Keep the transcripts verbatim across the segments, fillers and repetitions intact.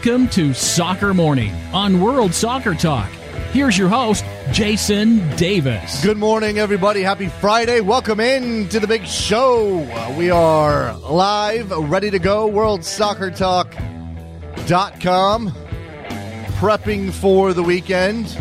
Welcome to Soccer Morning on World Soccer Talk. Here's your host, Jason Davis. Good morning, everybody. Happy Friday. Welcome in to the big show. We are live, ready to go. world soccer talk dot com. Prepping for the weekend.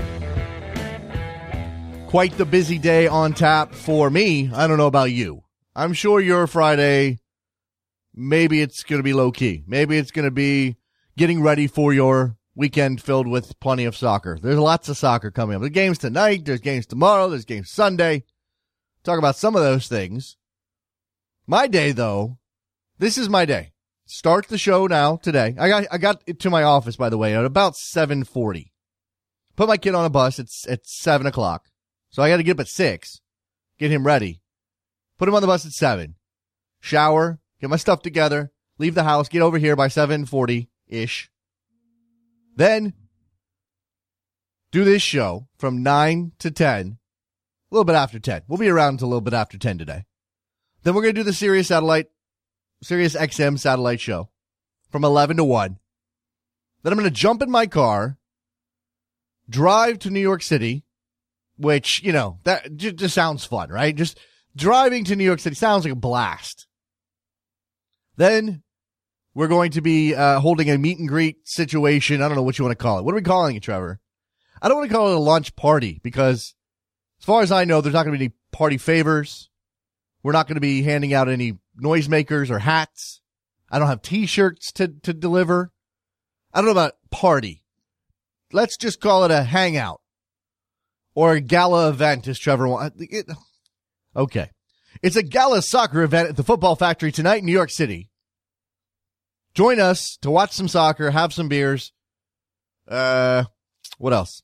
Quite the busy day on tap for me. I don't know about you. I'm sure your Friday, maybe it's going to be low-key. Maybe it's going to be getting ready for your weekend filled with plenty of soccer. There's lots of soccer coming up. There's games tonight. There's games tomorrow. There's games Sunday. Talk about some of those things. My day, though, this is my day. Start the show now today. I got I got to my office, by the way, at about seven forty. Put my kid on a bus. It's at seven o'clock. So I got to get up at six, get him ready, put him on the bus at seven, shower, get my stuff together, leave the house, get over here by seven forty-ish. Then do this show from nine to ten, a little bit after ten. We'll be around until a little bit after ten today. Then we're going to do the Sirius satellite, Sirius X M satellite show from eleven to one. Then I'm going to jump in my car, drive to New York City, which, you know, that just, just sounds fun, right? Just driving to New York City sounds like a blast. Then we're going to be uh, holding a meet and greet situation. I don't know what you want to call it. What are we calling it, Trevor? I don't want to call it a lunch party because, as far as I know, there's not going to be any party favors. We're not going to be handing out any noisemakers or hats. I don't have T-shirts to, to deliver. I don't know about party. Let's just call it a hangout or a gala event, as Trevor wants. It, okay. It's a gala soccer event at the Football Factory tonight in New York City. Join us to watch some soccer, have some beers. Uh, what else?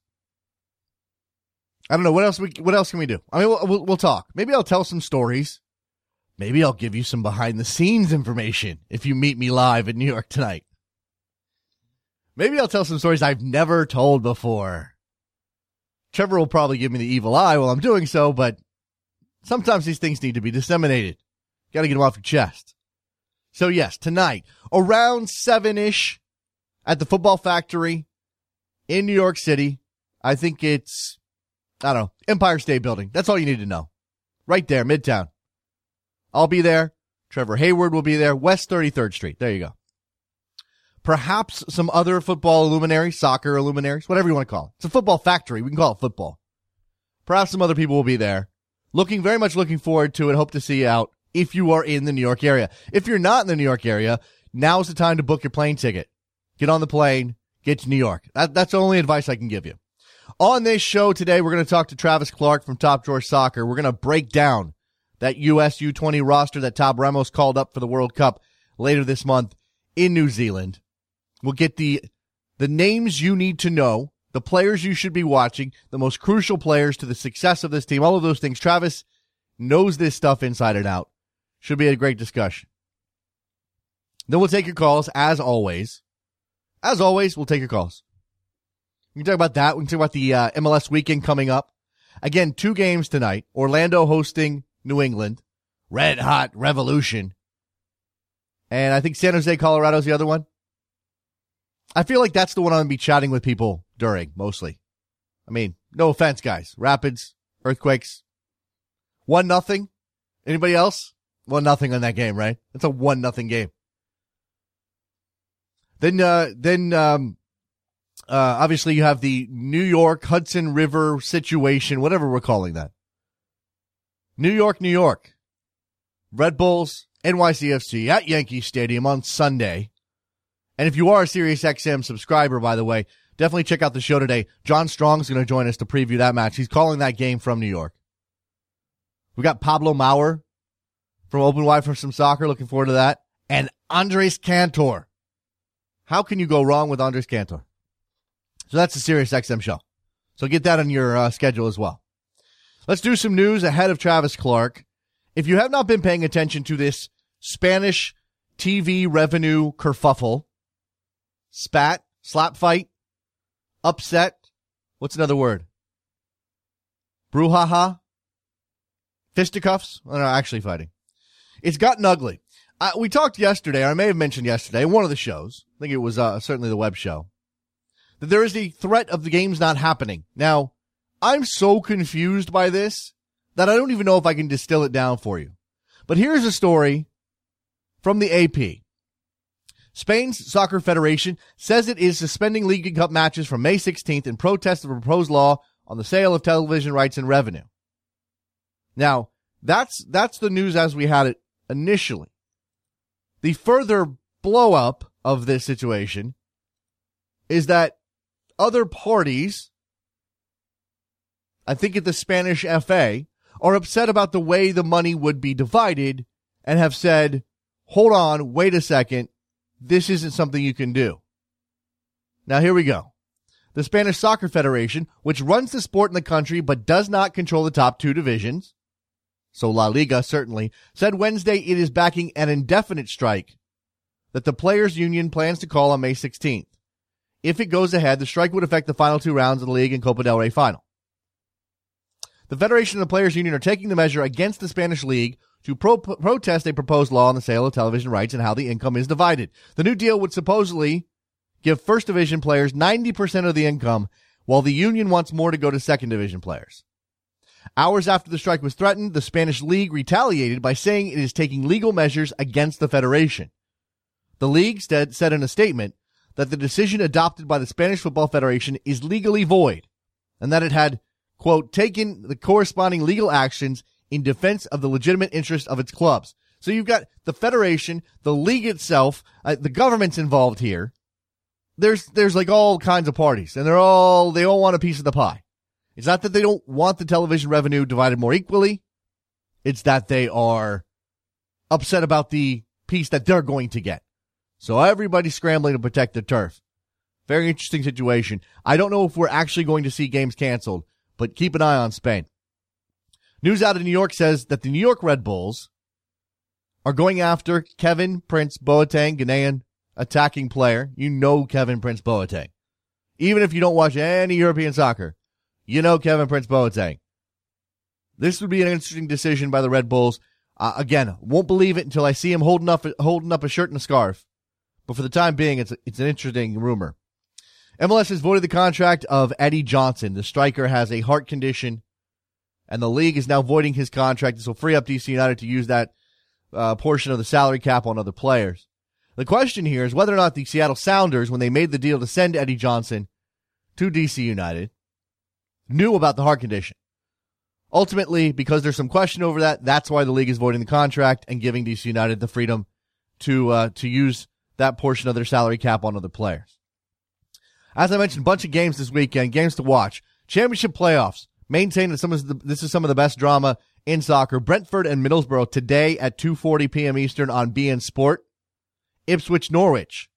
I don't know. What else we, what else can we do? I mean, we'll, we'll, we'll talk. Maybe I'll tell some stories. Maybe I'll give you some behind the scenes information if you meet me live in New York tonight. Maybe I'll tell some stories I've never told before. Trevor will probably give me the evil eye while I'm doing so, but sometimes these things need to be disseminated. Got to get them off your chest. So yes, tonight, around seven-ish at the Football Factory in New York City. I think it's, I don't know, Empire State Building. That's all you need to know. Right there, Midtown. I'll be there. Trevor Hayward will be there. West thirty-third Street. There you go. Perhaps some other football luminaries, soccer luminaries, whatever you want to call it. It's a Football Factory. We can call it football. Perhaps some other people will be there. Looking, very much looking forward to it. Hope to see you out if you are in the New York area. If you're not in the New York area, now's the time to book your plane ticket. Get on the plane, get to New York. That, that's the only advice I can give you. On this show today, we're going to talk to Travis Clark from Top Drawer Soccer. We're going to break down that U S U twenty roster that Todd Ramos called up for the World Cup later this month in New Zealand. We'll get the the names you need to know, the players you should be watching, the most crucial players to the success of this team, all of those things. Travis knows this stuff inside and out. Should be a great discussion. Then we'll take your calls, as always. As always, we'll take your calls. We can talk about that. We can talk about the uh, M L S weekend coming up. Again, two games tonight. Orlando hosting New England. Red Hot Revolution. And I think San Jose, Colorado's the other one. I feel like that's the one I'm going to be chatting with people during, mostly. I mean, no offense, guys. Rapids, Earthquakes. One nothing. Anybody else? One nothing on that game, right? It's a one nothing game. Then, uh, then, um, uh, obviously you have the New York Hudson River situation, whatever we're calling that. New York, New York. Red Bulls, N Y C F C at Yankee Stadium on Sunday. And if you are a SiriusXM subscriber, by the way, definitely check out the show today. John Strong's going to join us to preview that match. He's calling that game from New York. We got Pablo Maurer from Open Wide for some soccer. Looking forward to that. And Andres Cantor. How can you go wrong with Andres Cantor? So that's the SiriusXM show. So get that on your uh, schedule as well. Let's do some news ahead of Travis Clark. If you have not been paying attention to this Spanish T V revenue kerfuffle, spat, slap fight, upset, what's another word? Brouhaha? Fisticuffs? Oh, no, actually fighting. It's gotten ugly. Uh, we talked yesterday, or I may have mentioned yesterday, in one of the shows, I think it was uh, certainly the web show, that there is a threat of the games not happening. Now, I'm so confused by this that I don't even know if I can distill it down for you. But here's a story from the A P. Spain's Soccer Federation says it is suspending League Cup matches from May sixteenth in protest of a proposed law on the sale of television rights and revenue. Now, that's that's the news as we had it initially. The further blow up of this situation is that other parties, I think at the Spanish F A, are upset about the way the money would be divided and have said, hold on, wait a second, this isn't something you can do. Now here we go. The Spanish Soccer Federation, which runs the sport in the country but does not control the top two divisions, so La Liga certainly, said Wednesday it is backing an indefinite strike that the Players' Union plans to call on May sixteenth. If it goes ahead, the strike would affect the final two rounds of the League and Copa del Rey final. The Federation and the Players' Union are taking the measure against the Spanish League to pro- protest a proposed law on the sale of television rights and how the income is divided. The new deal would supposedly give First Division players ninety percent of the income, while the union wants more to go to Second Division players. Hours after the strike was threatened, the Spanish League retaliated by saying it is taking legal measures against the Federation. The league said in a statement that the decision adopted by the Spanish Football Federation is legally void, and that it had, quote, taken the corresponding legal actions in defense of the legitimate interest of its clubs. So you've got the Federation, the league itself, uh, the government's involved here. There's, there's like all kinds of parties, and they're all, they all want a piece of the pie. It's not that they don't want the television revenue divided more equally. It's that they are upset about the piece that they're going to get. So everybody's scrambling to protect the turf. Very interesting situation. I don't know if we're actually going to see games canceled, but keep an eye on Spain. News out of New York says that the New York Red Bulls are going after Kevin Prince Boateng, Ghanaian attacking player. You know Kevin Prince Boateng. Even if you don't watch any European soccer, you know Kevin Prince Boateng. This would be an interesting decision by the Red Bulls. Uh, again, won't believe it until I see him holding up holding up a shirt and a scarf. But for the time being, it's it's an interesting rumor. M L S has voided the contract of Eddie Johnson. The striker has a heart condition, and the league is now voiding his contract. This will free up D C United to use that uh, portion of the salary cap on other players. The question here is whether or not the Seattle Sounders, when they made the deal to send Eddie Johnson to D C United, knew about the heart condition. Ultimately, because there's some question over that, that's why the league is voiding the contract and giving D C United the freedom to uh, to use that portion of their salary cap on other players. As I mentioned, a bunch of games this weekend, games to watch. Championship playoffs. Maintain that some of the, this is some of the best drama in soccer. Brentford and Middlesbrough today at two forty p.m. Eastern on B N Sport. Ipswich Norwich.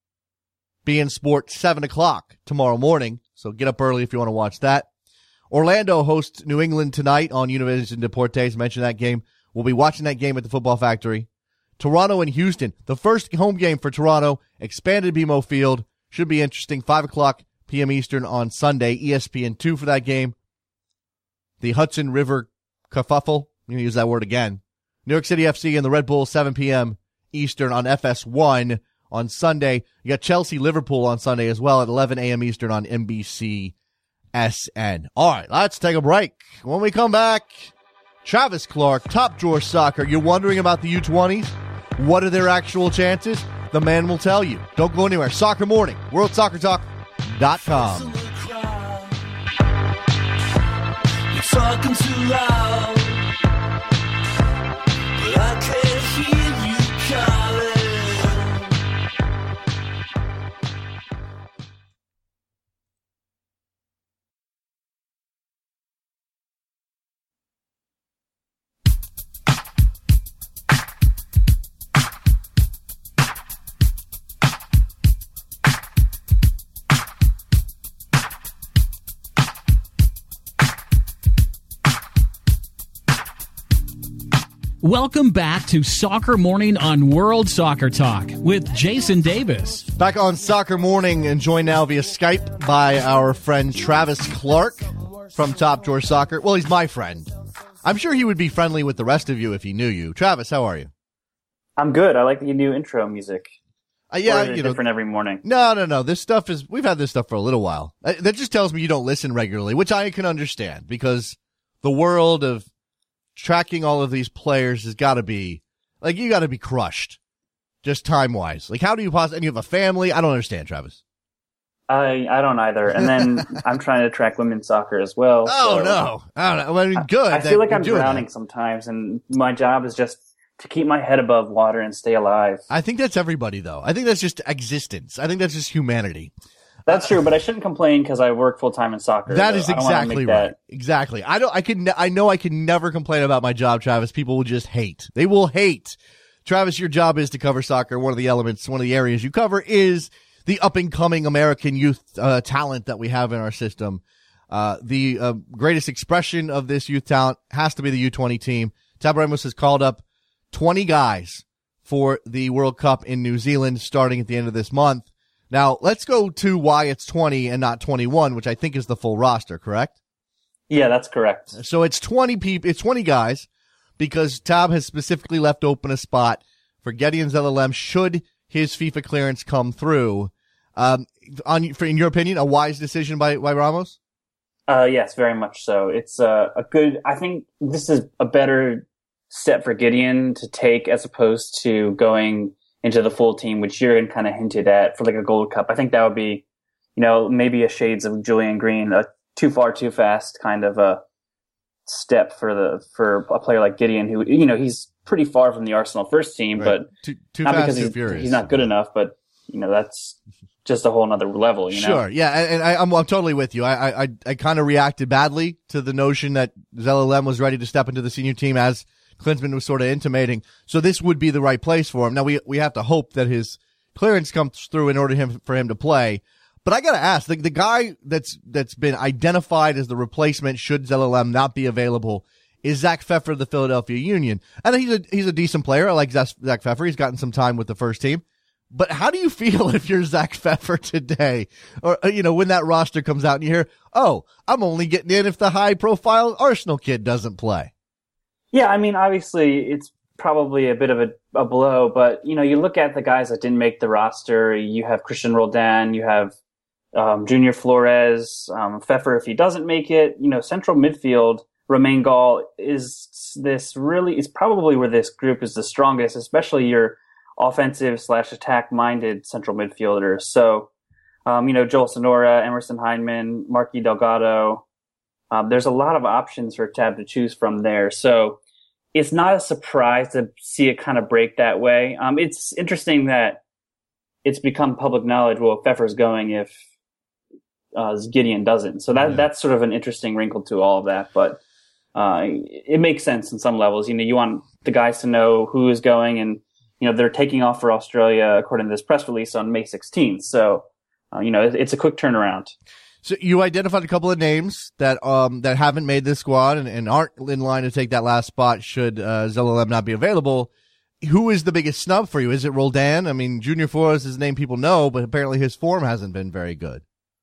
B N Sport seven o'clock tomorrow morning, so get up early if you want to watch that. Orlando hosts New England tonight on Univision Deportes. Mentioned that game. We'll be watching that game at the Football Factory. Toronto and Houston. The first home game for Toronto. Expanded B M O Field. Should be interesting. five o'clock p.m. Eastern on Sunday. E S P N two for that game. The Hudson River kerfuffle. I'm going to use that word again. New York City F C and the Red Bulls, seven p.m. Eastern on F S one on Sunday. You got Chelsea Liverpool on Sunday as well at eleven a.m. Eastern on N B C S N. All right, let's take a break. When we come back, Travis Clark, Top Drawer Soccer. You're wondering about the U twenties? What are their actual chances? The man will tell you. Don't go anywhere. Soccer Morning, world soccer talk dot com. You're talking too loud, but I can't hear you calling. Welcome back to Soccer Morning on World Soccer Talk with Jason Davis. Back on Soccer Morning and joined now via Skype by our friend Travis Clark from Top Drawer Soccer. Well, he's my friend. I'm sure he would be friendly with the rest of you if he knew you. Travis, how are you? I'm good. I like the new intro music. Uh, yeah, or is it you know, different every morning. no, no, no. This stuff is, we've had this stuff for a little while. Uh, That just tells me you don't listen regularly, which I can understand because the world of tracking all of these players has got to be, like, you got to be crushed just time wise. Like, how do you possibly, and you have a family? I don't understand, Travis. I I don't either. And then I'm trying to track women's soccer as well. Oh, so no. I don't know. I mean, good. I that feel like you're I'm doing drowning that. sometimes, and my job is just to keep my head above water and stay alive. I think that's everybody, though. I think that's just existence. I think that's just humanity. That's true, but I shouldn't complain because I work full time in soccer. That so is I don't wanna exactly make right. that- Exactly. I don't. I can. I know. I can never complain about my job, Travis. People will just hate. They will hate. Travis, your job is to cover soccer. One of the elements, one of the areas you cover is the up and coming American youth uh, talent that we have in our system. Uh, the uh, greatest expression of this youth talent has to be the U twenty team. Tab Ramos has called up twenty guys for the World Cup in New Zealand starting at the end of this month. Now, let's go to why it's twenty and not twenty-one, which I think is the full roster, correct? Yeah, that's correct. So it's twenty people, it's twenty guys because Tab has specifically left open a spot for Gideon Zelalem should his FIFA clearance come through. Um, on, for, in your opinion, a wise decision by, by Ramos? Uh, yes, very much so. It's uh, a good. I think this is a better step for Gideon to take as opposed to going into the full team, which Jurgen kind of hinted at for like a Gold Cup. I think that would be, you know, maybe a shades of Julian Green, a too far, too fast kind of a step for the for a player like Gideon, who, you know, he's pretty far from the Arsenal first team, Right. but Too, too not fast, because too he's, furious. he's not good enough, but you know, that's just a whole nother level, you know? Sure, yeah, and, and I, I'm, I'm totally with you. I, I, I kind of reacted badly to the notion that Zelalem was ready to step into the senior team as Klinsmann was sort of intimating. So this would be the right place for him. Now we we have to hope that his clearance comes through in order him for him to play. But I gotta ask, the, the guy that's that's been identified as the replacement should Zelalem not be available is Zach Pfeffer of the Philadelphia Union. And he's a he's a decent player. I like Zach Zach Pfeffer. He's gotten some time with the first team. But how do you feel if you're Zach Pfeffer today? Or, you know, when that roster comes out and you hear, oh, I'm only getting in if the high-profile Arsenal kid doesn't play. Yeah, I mean, obviously, it's probably a bit of a, a blow, but, you know, you look at the guys that didn't make the roster. You have Christian Roldan, you have um, Junior Flores, um, Pfeffer if he doesn't make it. You know, central midfield, Romain Gall is this really, is probably where this group is the strongest, especially your offensive slash attack minded central midfielders. So, um, you know, Joel Sonora, Emerson Heinemann, Marky Delgado. Um, there's a lot of options for Tab to choose from there. So it's not a surprise to see it kind of break that way. Um, it's interesting that it's become public knowledge. Well, Pfeffer's going if uh, Gideon doesn't. So that, Yeah. that's sort of an interesting wrinkle to all of that. But uh, it makes sense in some levels. You know, you want the guys to know who is going, and you know, they're taking off for Australia according to this press release on May sixteenth. So, uh, you know, it, it's a quick turnaround. So you identified a couple of names that um that haven't made this squad and, and aren't in line to take that last spot should uh, Zelalem not be available. Who is the biggest snub for you? Is it Roldan? I mean, Junior Flores is a name people know, but apparently his form hasn't been very good.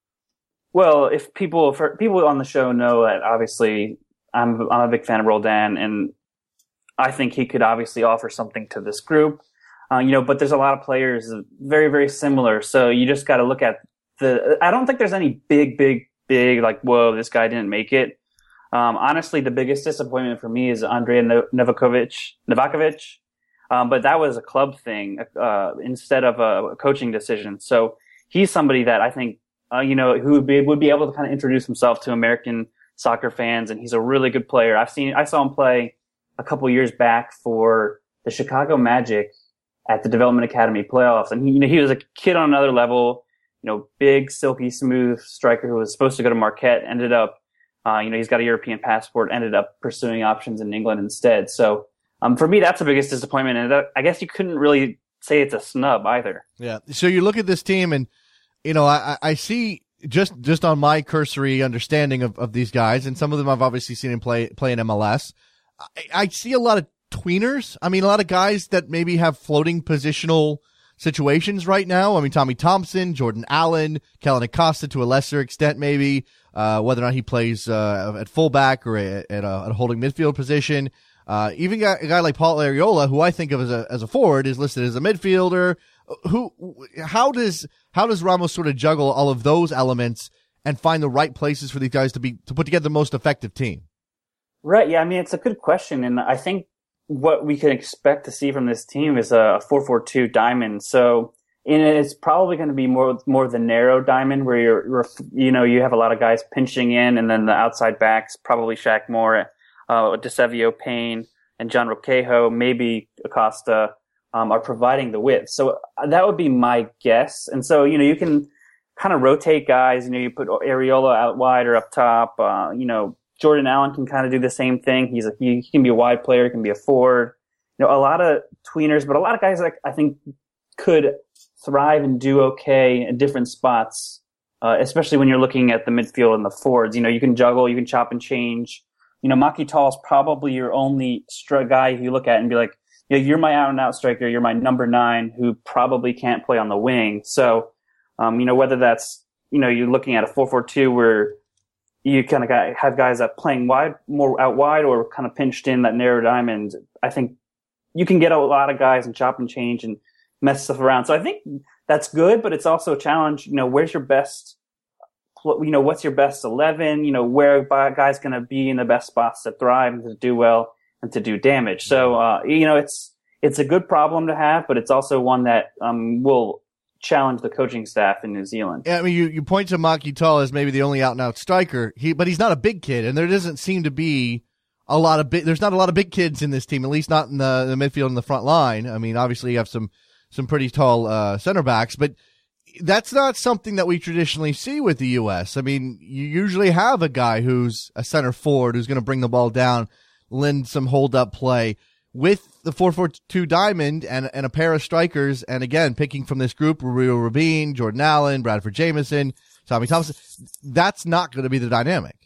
Well, if people for people on the show know that obviously I'm I'm a big fan of Roldan, and I think he could obviously offer something to this group. Uh, you know, but there's a lot of players very, very similar. So you just got to look at the, I don't think there's any big, big, big, like, whoa, this guy didn't make it. Um, honestly, the biggest disappointment for me is Andrea Novakovic, Novakovic. Um, but that was a club thing, uh, instead of a coaching decision. So he's somebody that I think, uh, you know, who would be, would be able to kind of introduce himself to American soccer fans. And he's a really good player. I've seen, I saw him play a couple years back for the Chicago Magic at the Development Academy playoffs. And he, you know, he was a kid on another level, you know, big, silky, smooth striker who was supposed to go to Marquette, ended up, uh, you know, he's got a European passport, ended up pursuing options in England instead. So, um, for me, that's the biggest disappointment. And that, I guess you couldn't really say it's a snub either. Yeah. So you look at this team and, you know, I, I see just, just on my cursory understanding of, of these guys, and some of them I've obviously seen him play, play in M L S. I, I see a lot of tweeners. I mean, a lot of guys that maybe have floating positional situations right now. I mean, Tommy Thompson, Jordan Allen, Kellen Acosta to a lesser extent, maybe, uh, whether or not he plays, uh, at fullback or at, at, a, at a holding midfield position. Uh, even got a guy like Paul Arriola, who I think of as a as a forward, is listed as a midfielder. Who, how does how does Ramos sort of juggle all of those elements and find the right places for these guys to be to put together the most effective team? Right. Yeah. I mean, it's a good question, and I think what we can expect to see from this team is a four four two diamond. So, in it, it's probably going to be more more the narrow diamond where you're, you're you know you have a lot of guys pinching in, and then the outside backs probably Shaq Moore, uh, DeSavio, Payne, and John Roquejo, maybe Acosta. Um, are providing the width. So that would be my guess. And so, you know, you can kind of rotate guys. You know, you put Arriola out wide or up top. Uh, you know, Jordan Allen can kind of do the same thing. He's a, he, he can be a wide player. He can be a forward. You know, a lot of tweeners, but a lot of guys like I think could thrive and do okay in different spots, uh, especially when you're looking at the midfield and the forwards. You know, you can juggle, you can chop and change. You know, Macky Tall is probably your only stri- guy you look at and be like, yeah, you're my out-and-out striker. You're my number nine who probably can't play on the wing. So, um, you know, whether that's, you know, you're looking at a four four two where you kind of got, have guys that playing wide, more out wide, or kind of pinched in that narrow diamond. I think you can get a lot of guys and chop and change and mess stuff around. So I think that's good, but it's also a challenge. You know, where's your best, you know, what's your best eleven? You know, where a guy's going to be in the best spots to thrive and to do well and to do damage. So, uh, you know, it's, it's a good problem to have, but it's also one that, um, will challenge the coaching staff in New Zealand. Yeah, I mean, you, you point to Macky Tall as maybe the only out and out striker. He, but he's not a big kid, and there doesn't seem to be a lot of big, there's not a lot of big kids in this team, at least not in the, the midfield and the front line. I mean, obviously you have some, some pretty tall, uh, center backs, but that's not something that we traditionally see with the U S. I mean, you usually have a guy who's a center forward who's going to bring the ball down, lend some hold-up play. With the four four two diamond and, and a pair of strikers, and again, picking from this group, Rio Rabin, Jordan Allen, Bradford Jamieson, Tommy Thompson, that's not going to be the dynamic.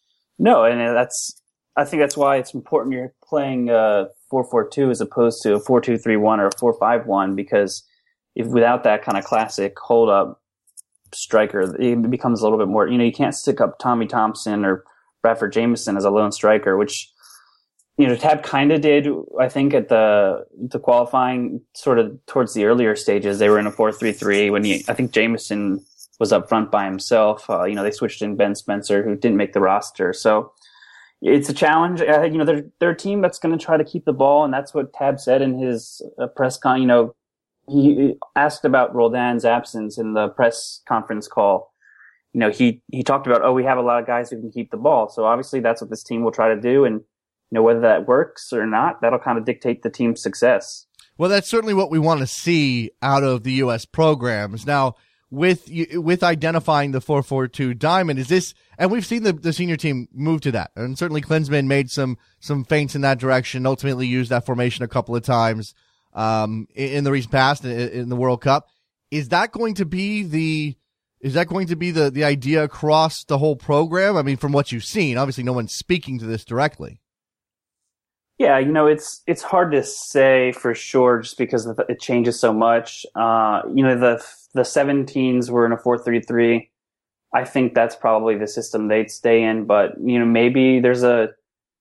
No, and that's, I think that's why it's important you're playing uh, four four two as opposed to a four two three one or a four five one, because if without that kind of classic hold-up striker, it becomes a little bit more, you know, you can't stick up Tommy Thompson or Bradford Jamieson as a lone striker, which, you know, Tab kind of did, I think, at the the qualifying sort of towards the earlier stages. They were in a four three three when he, I think Jamieson was up front by himself. Uh, you know, they switched in Ben Spencer, who didn't make the roster. So it's a challenge. Uh, you know, they're, they're a team that's going to try to keep the ball, and that's what Tab said in his uh, press con. You know, he asked about Roldan's absence in the press conference call. You know, he, he talked about, oh, we have a lot of guys who can keep the ball. So obviously that's what this team will try to do. And, you know, whether that works or not, that'll kind of dictate the team's success. Well, that's certainly what we want to see out of the U S programs. Now, with with identifying the four four two diamond, is this, and we've seen the, the senior team move to that, and certainly Klinsmann made some some feints in that direction, ultimately used that formation a couple of times um, in, in the recent past in, in the World Cup. Is that going to be the Is that going to be the, the idea across the whole program? I mean, from what you've seen, obviously no one's speaking to this directly. Yeah, you know, it's it's hard to say for sure just because it changes so much. Uh, you know, the the seventeens were in a four three three. I think that's probably the system they'd stay in, but, you know, maybe there's a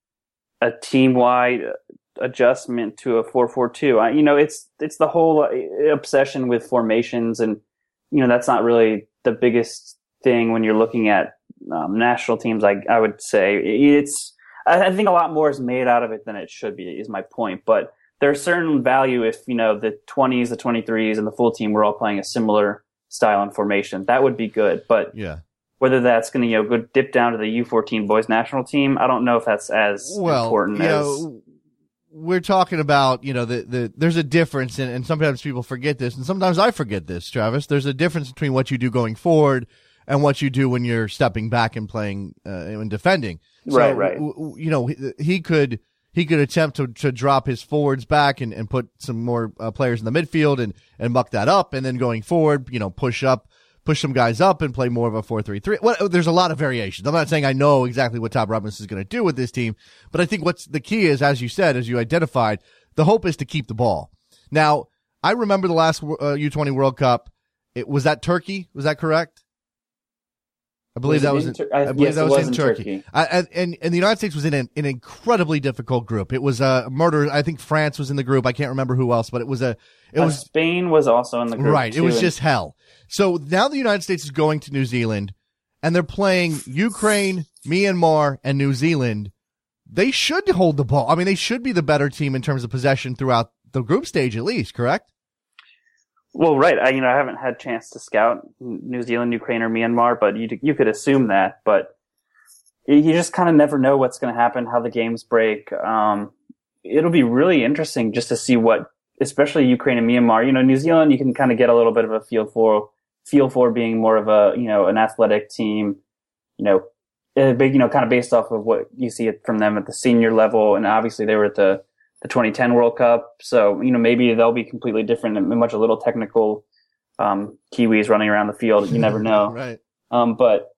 a team-wide adjustment to a four four two. I, you know, it's it's the whole obsession with formations, and, you know, that's not really the biggest thing when you're looking at um, national teams. I I would say it's. I think a lot more is made out of it than it should be, is my point. But there's certain value if, you know, the twenties, the twenty-threes, and the full team were all playing a similar style and formation. That would be good. But yeah, whether that's going to, you know, go dip down to the U fourteen boys national team, I don't know if that's as well, important you as. Know, we're talking about, you know, the, the there's a difference, and, and sometimes people forget this, and sometimes I forget this, Travis. There's a difference between what you do going forward and what you do when you're stepping back and playing uh, and defending. So, right, right. W- you know, he, he could he could attempt to, to drop his forwards back and, and put some more uh, players in the midfield and, and muck that up, and then going forward, you know, push up, push some guys up and play more of a four three three. Well, there's a lot of variations. I'm not saying I know exactly what Tab Robinson is going to do with this team, but I think what's the key is, as you said, as you identified, the hope is to keep the ball. Now, I remember the last uh, U twenty World Cup. It was that Turkey. Was that correct? I believe Was that it was in in, Tur- I- I believe yes, that it was, was in in Turkey. Turkey. I, and, and and the United States was in an, an incredibly difficult group. It was a murder. I think France was in the group. I can't remember who else, but it was a it Uh, was Spain was also in the group. right. It too, was and- just hell. So now the United States is going to New Zealand, and they're playing Ukraine, Myanmar, and New Zealand. They should hold the ball. I mean, they should be the better team in terms of possession throughout the group stage, at least. Correct? Well, right. I, you know, I haven't had a chance to scout New Zealand, Ukraine, or Myanmar, but you you could assume that. But you just kind of never know what's going to happen, how the games break. Um, it'll be really interesting just to see what, especially Ukraine and Myanmar. You know, New Zealand, you can kind of get a little bit of a feel for feel for being more of a you know an athletic team. You know, a big you know kind of based off of what you see it from them at the senior level, and obviously they were at the the twenty ten World Cup. So, you know, maybe they'll be completely different and much a little technical, um, Kiwis running around the field. You never know. Right. Um, but,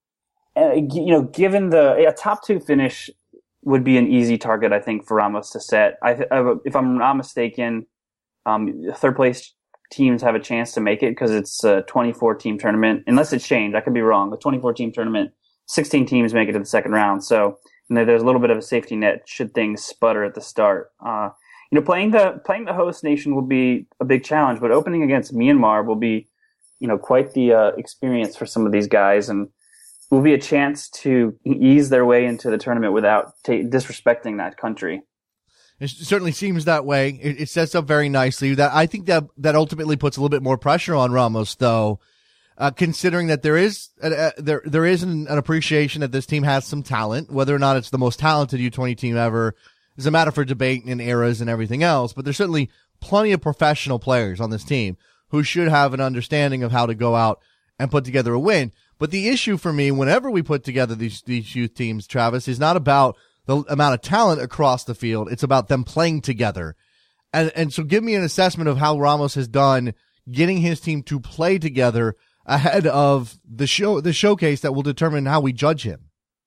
uh, you know, given the, a top two finish would be an easy target, I think, for Ramos to set. I, th- if I'm not mistaken, um, third place teams have a chance to make it because it's a twenty-four team tournament, unless it's changed. I could be wrong. The twenty-four team tournament, sixteen teams make it to the second round. So, and there's a little bit of a safety net should things sputter at the start. Uh, you know, playing the playing the host nation will be a big challenge, but opening against Myanmar will be, you know, quite the uh, experience for some of these guys, and will be a chance to ease their way into the tournament without t- disrespecting that country. It certainly seems that way. It, it sets up very nicely. That I think that that ultimately puts a little bit more pressure on Ramos, though. Uh, considering that there is uh, uh, there there is an, an appreciation that this team has some talent, whether or not it's the most talented U twenty team ever is a matter for debate and eras and everything else. But there's certainly plenty of professional players on this team who should have an understanding of how to go out and put together a win. But the issue for me, whenever we put together these these youth teams, Travis, is not about the amount of talent across the field. It's about them playing together. And and so give me an assessment of how Ramos has done getting his team to play together ahead of the show, the showcase that will determine how we judge him.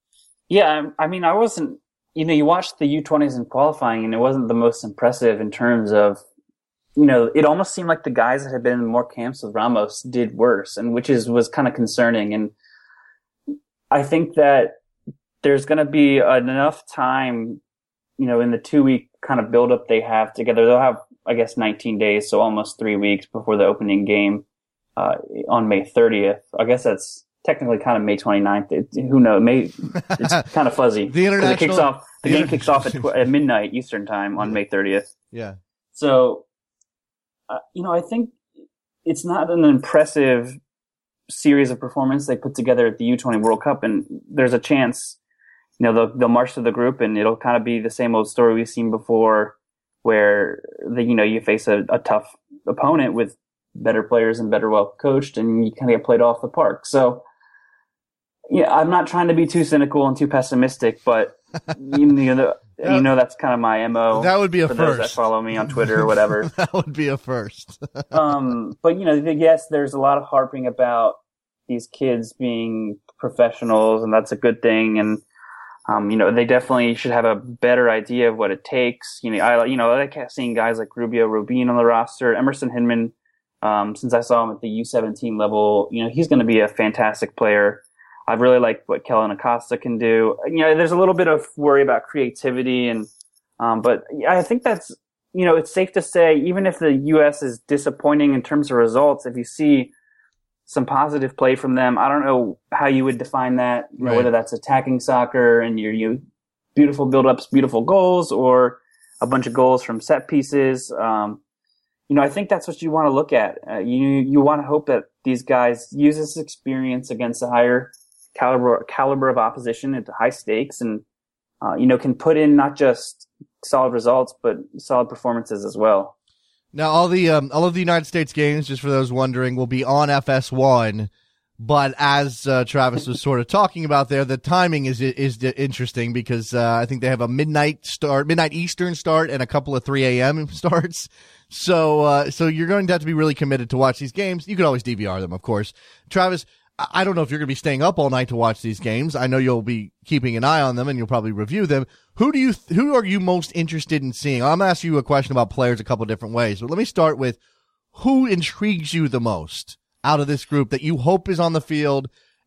Yeah, I mean, I wasn't, you know, you watched the U twenties in qualifying and it wasn't the most impressive in terms of, you know, it almost seemed like the guys that had been in more camps with Ramos did worse, and which is, was kind of concerning. And I think that there's going to be enough time, you know, in the two week kind of build up they have together. They'll have, I guess, nineteen days, so almost three weeks before the opening game. Uh, on May thirtieth. I guess that's technically kind of May twenty-ninth. It, who knows? May, it's kind of fuzzy. The international, it kicks off, the, the game inter- kicks off at, tw- at midnight Eastern time on May thirtieth. Yeah. So, uh, you know, I think it's not an impressive series of performance they put together at the U twenty World Cup, and there's a chance, you know, they'll, they'll march to the group and it'll kind of be the same old story we've seen before, where the, you know, you face a, a tough opponent with better players and better well coached, and you kind of get played off the park. So, yeah, I'm not trying to be too cynical and too pessimistic, but you know, the, you know that's kind of my M O. That would be a for first. those that follow me on Twitter or whatever. That would be a first. um, but you know, yes, there's a lot of harping about these kids being professionals, and that's a good thing. And um, you know, they definitely should have a better idea of what it takes. You know, I you know I like seeing guys like Rubio Rubin on the roster, Emerson Hinman. Um, since I saw him at the U seventeen level, you know, he's going to be a fantastic player. I really like what Kellen Acosta can do. You know, there's a little bit of worry about creativity, and um, but I think that's, you know, it's safe to say, even if the U S is disappointing in terms of results, if you see some positive play from them, I don't know how you would define that, you know, right. whether that's attacking soccer and your you beautiful build-ups, beautiful goals, or a bunch of goals from set pieces. Um, You know, I think that's what you want to look at. Uh, you you want to hope that these guys use this experience against a higher caliber caliber of opposition at high stakes, and uh, you know, can put in not just solid results but solid performances as well. Now, all the um, all of the United States games, just for those wondering, will be on F S one. But as uh, Travis was sort of talking about there, the timing is is interesting because uh, I think they have a midnight start, midnight Eastern start, and a couple of three a.m. starts. So, uh, so you're going to have to be really committed to watch these games. You can always D V R them, of course. Travis, I don't know if you're going to be staying up all night to watch these games. I know you'll be keeping an eye on them and you'll probably review them. Who do you, th- who are you most interested in seeing? I'm going to ask you a question about players a couple different ways, but let me start with who intrigues you the most out of this group that you hope is on the field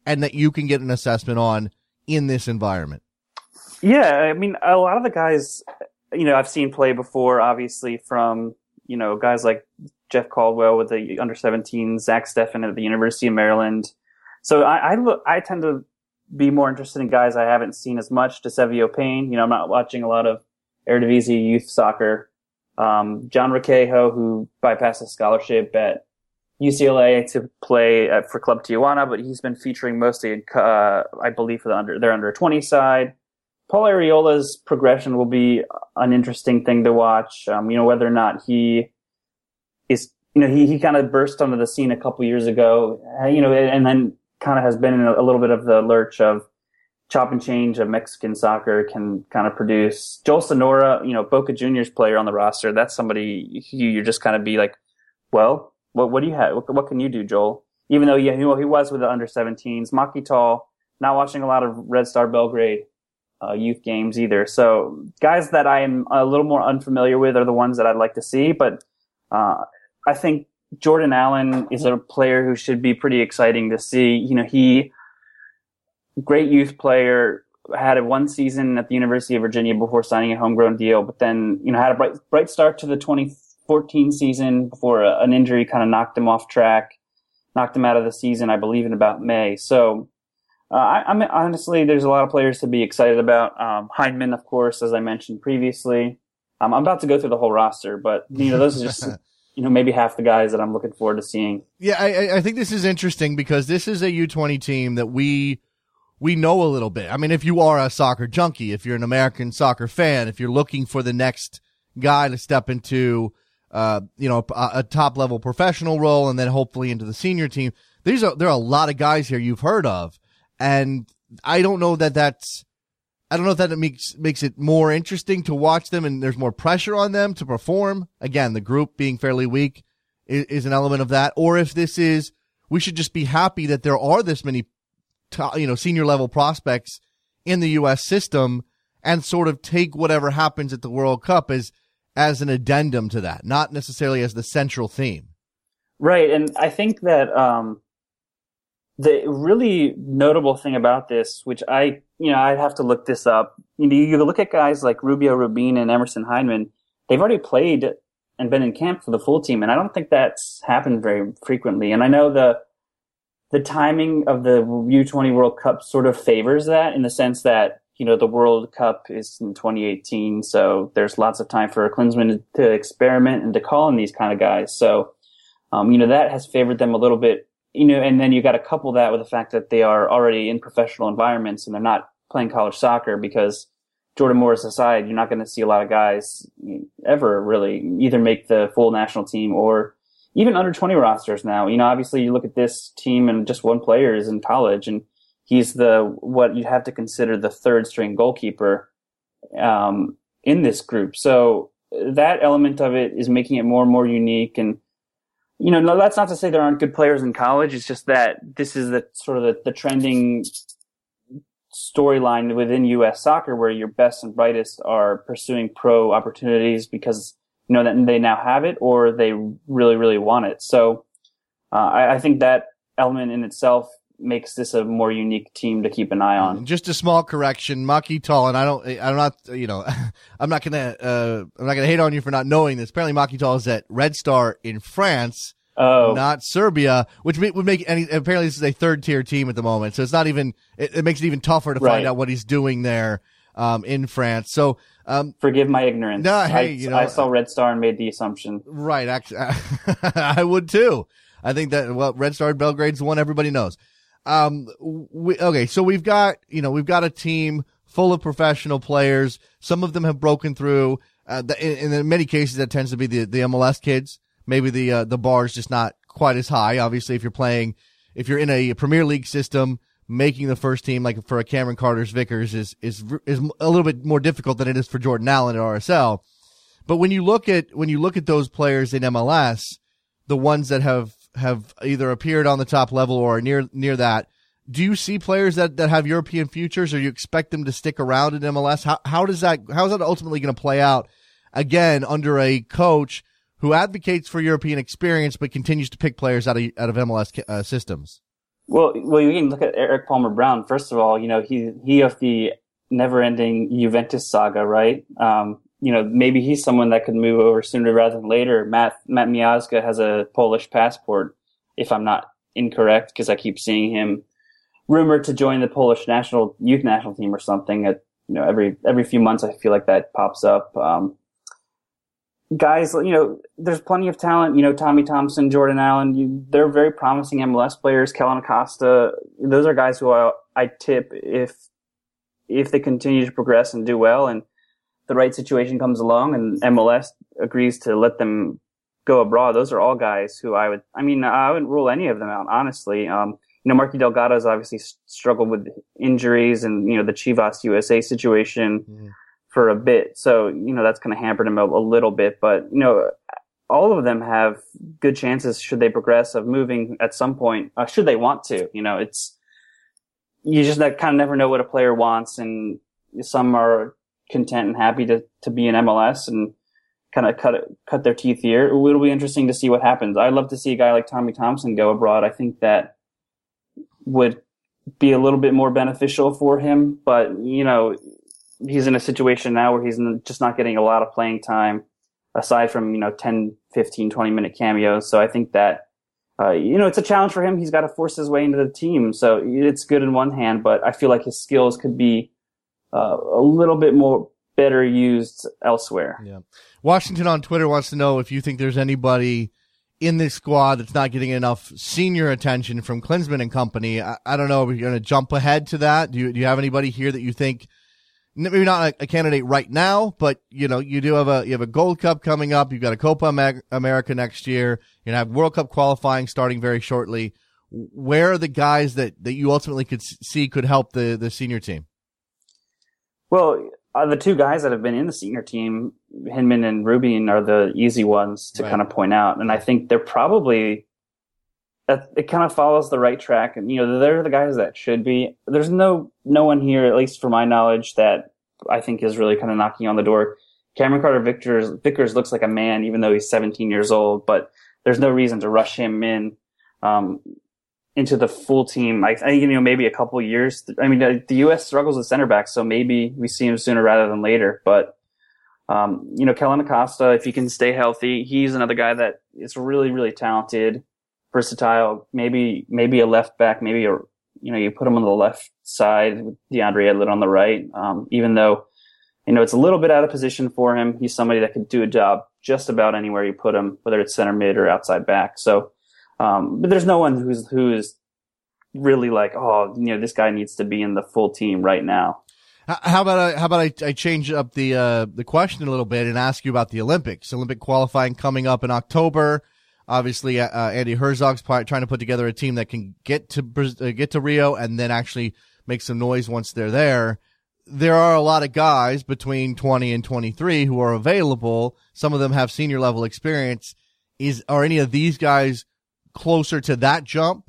and that you can get an assessment on in this environment? Yeah, I mean, a lot of the guys, you know, I've seen play before, obviously, from, you know, guys like Jeff Caldwell with the under seventeen, Zach Steffen at the University of Maryland. So I, I look, I tend to be more interested in guys I haven't seen as much. DeSevio Payne, you know, I'm not watching a lot of Eredivisie youth soccer. Um, John Requejo, who bypassed a scholarship at U C L A to play at, for Club Tijuana, but he's been featuring mostly, in, uh, I believe, for the under their under twenty side. Paul Arriola's progression will be an interesting thing to watch. Um, you know, whether or not he is, you know, he, he kind of burst onto the scene a couple years ago, uh, you know, and then kind of has been in a, a little bit of the lurch of chop and change of Mexican soccer can kind of produce. Joel Sonora, you know, Boca Juniors player on the roster. That's somebody who you just kind of be like, well, what, what do you have? What, what can you do, Joel? Even though, yeah, he, he was with the under seventeens. Maki Tall, not watching a lot of Red Star Belgrade Uh, youth games either. So guys that I am a little more unfamiliar with are the ones that I'd like to see. But uh, I think Jordan Allen is a player who should be pretty exciting to see. You know, he, great youth player, had a one season at the University of Virginia before signing a homegrown deal, but then, you know, had a bright, bright start to the twenty fourteen season before a, an injury kind of knocked him off track, knocked him out of the season, I believe, in about May. So, Uh, I, I mean, honestly, there's a lot of players to be excited about. Um, Hindman, of course, as I mentioned previously. Um, I'm about to go through the whole roster, but you know, those are just you know maybe half the guys that I'm looking forward to seeing. Yeah, I, I think this is interesting because this is a U twenty team that we we know a little bit. I mean, if you are a soccer junkie, if you're an American soccer fan, if you're looking for the next guy to step into, uh, you know, a, a top level professional role and then hopefully into the senior team, these are there are a lot of guys here you've heard of. And I don't know that that's, I don't know if that makes, makes it more interesting to watch them and there's more pressure on them to perform. Again, the group being fairly weak is, is an element of that. Or if this is, we should just be happy that there are this many, to, you know, senior level prospects in the U S system and sort of take whatever happens at the World Cup as, as an addendum to that, not necessarily as the central theme. Right. And I think that, um, the really notable thing about this, which I, you know, I'd have to look this up. You know, you look at guys like Rubio Rubin and Emerson Hindman. They've already played and been in camp for the full team, and I don't think that's happened very frequently. And I know the the timing of the U twenty World Cup sort of favors that in the sense that, you know, the World Cup is in twenty eighteen, so there's lots of time for Klinsmann to experiment and to call in these kind of guys. So, um, you know, that has favored them a little bit. You know, and then you got to couple that with the fact that they are already in professional environments and they're not playing college soccer because Jordan Morris aside, you're not going to see a lot of guys ever really either make the full national team or even under twenty rosters now. You know, obviously you look at this team and just one player is in college and he's the, what you have to consider the third string goalkeeper, um, in this group. So that element of it is making it more and more unique. And, you know, no, that's not to say there aren't good players in college. It's just that this is the sort of the, the trending storyline within U S soccer where your best and brightest are pursuing pro opportunities because, you know, that they now have it or they really, really want it. So uh, I, I think that element in itself makes this a more unique team to keep an eye on. Just a small correction, Maki Tall, and I don't, I'm not, you know, I'm not gonna, uh, I'm not gonna hate on you for not knowing this. Apparently, Maki Tall is at Red Star in France, oh. not Serbia, which would make any. Apparently, this is a third tier team at the moment, so it's not even. It, it makes it even tougher to right. find out what he's doing there um, in France. So, um, forgive my ignorance. No, hey, I, you know, I saw Red Star and made the assumption. Right, actually, I would too. I think that well, Red Star Belgrade's the one everybody knows. Um, we, okay, so we've got, you know, we've got a team full of professional players. Some of them have broken through. Uh, the, in, in many cases, that tends to be the, the M L S kids. Maybe the, uh, the bar is just not quite as high. Obviously, if you're playing, if you're in a Premier League system, making the first team, like for a Cameron Carter's Vickers is, is, is a little bit more difficult than it is for Jordan Allen at R S L. But when you look at, when you look at those players in M L S, the ones that have, have either appeared on the top level or near near that. Do you see players that, that have European futures, or you expect them to stick around in M L S? How how does that how is that ultimately going to play out again under a coach who advocates for European experience but continues to pick players out of out of M L S uh, systems? Well, well, you can look at Eric Palmer Brown. First of all, you know he he of the never-ending Juventus saga, right? Um, you know, maybe he's someone that could move over sooner rather than later. Matt Matt Miazga has a Polish passport, if I'm not incorrect, because I keep seeing him rumored to join the Polish national youth national team or something. At you know every every few months, I feel like that pops up. Um, guys, you know, there's plenty of talent. You know, Tommy Thompson, Jordan Allen, you, they're very promising M L S players. Kellen Acosta, those are guys who I, I tip if if they continue to progress and do well, and the right situation comes along, and M L S agrees to let them go abroad. Those are all guys who I would. I mean, I wouldn't rule any of them out, honestly. Um, you know, Marky Delgado has obviously struggled with injuries and you know the Chivas U S A situation. Mm. For a bit. So, you know, that's kind of hampered him a, a little bit, but, you know, all of them have good chances should they progress of moving at some point, uh, should they want to, you know, it's, you just kind of never know what a player wants, and some are content and happy to, to be in M L S and kind of cut it, cut their teeth here. It'll be interesting to see what happens. I'd love to see a guy like Tommy Thompson go abroad. I think that would be a little bit more beneficial for him, but, you know, he's in a situation now where he's just not getting a lot of playing time aside from, you know, ten, fifteen, twenty minute cameos. So I think that, uh, you know, it's a challenge for him. He's got to force his way into the team. So it's good in one hand, but I feel like his skills could be uh, a little bit more better used elsewhere. Yeah. Washington on Twitter wants to know if you think there's anybody in this squad that's not getting enough senior attention from Klinsmann and company. I, I don't know. Are we going to jump ahead to that? Do you, do you have anybody here that you think, maybe not a, a candidate right now, but you know, you do have a, you have a Gold Cup coming up. You've got a Copa America next year. You're going to have World Cup qualifying starting very shortly. Where are the guys that, that you ultimately could see could help the, the senior team? Well, uh, the two guys that have been in the senior team, Hinman and Rubin, are the easy ones to right. kind of point out. And I think they're probably, it kind of follows the right track, and you know they're the guys that should be. There's no no one here, at least from my knowledge, that I think is really kind of knocking on the door. Cameron Carter Vickers, Vickers looks like a man, even though he's seventeen years old. But there's no reason to rush him in um, into the full team. I think you know maybe a couple years. I mean, the, the U S struggles with center backs, so maybe we see him sooner rather than later. But um, you know, Kellen Acosta, if he can stay healthy, he's another guy that is really really talented. Versatile, maybe maybe a left back, maybe a you know you put him on the left side with DeAndre Edlin on the right. Um, even though you know it's a little bit out of position for him, he's somebody that could do a job just about anywhere you put him, whether it's center mid or outside back. So, um, but there's no one who's who is really like, oh, you know, this guy needs to be in the full team right now. How about I, how about I, I change up the uh, the question a little bit and ask you about the Olympics? Olympic qualifying coming up in October. Obviously, uh, Andy Herzog's trying to put together a team that can get to uh, get to Rio and then actually make some noise once they're there. There are a lot of guys between twenty and twenty-three who are available. Some of them have senior level experience. Is are any of these guys closer to that jump?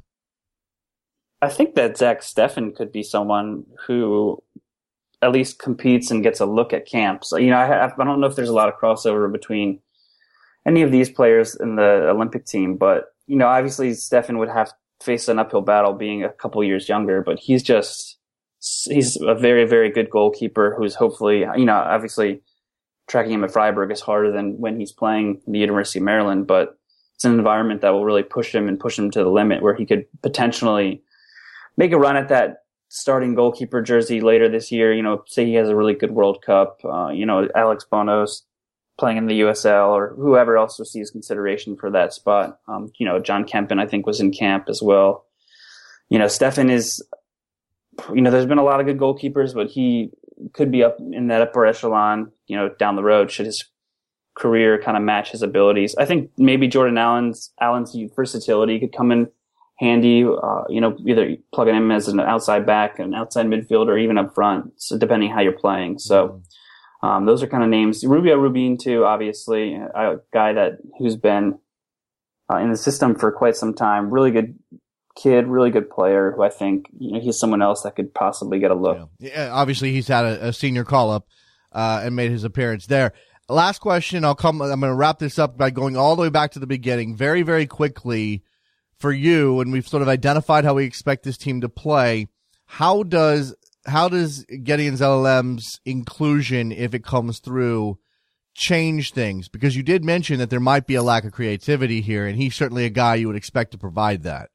I think that Zach Steffen could be someone who at least competes and gets a look at camps. You know, I, I don't know if there's a lot of crossover between any of these players in the Olympic team, but, you know, obviously Steffen would have faced an uphill battle being a couple years younger, but he's just, he's a very, very good goalkeeper who's hopefully, you know, obviously tracking him at Freiburg is harder than when he's playing the University of Maryland, but it's an environment that will really push him and push him to the limit where he could potentially make a run at that starting goalkeeper jersey later this year. You know, say he has a really good World Cup, uh, you know, Alex Bonos playing in the U S L or whoever else receives consideration for that spot. Um, you know, John Kempen, I think, was in camp as well. You know, Steffen is, you know, there's been a lot of good goalkeepers, but he could be up in that upper echelon, you know, down the road should his career kind of match his abilities. I think maybe Jordan Allen's, Allen's versatility could come in handy, uh, you know, either plugging him as an outside back, an outside midfielder, or even up front, so depending how you're playing. So, Um, those are kind of names. Rubio Rubin too, obviously, a guy that who's been uh, in the system for quite some time. Really good kid, really good player. Who I think you know he's someone else that could possibly get a look. Yeah, yeah obviously he's had a, a senior call up uh, and made his appearance there. Last question. I'll come. I'm going to wrap this up by going all the way back to the beginning, very very quickly. for you, and we've sort of identified how we expect this team to play. How does how does Gideon Zelalem's inclusion, if it comes through, change things? Because you did mention that there might be a lack of creativity here, and he's certainly a guy you would expect to provide that.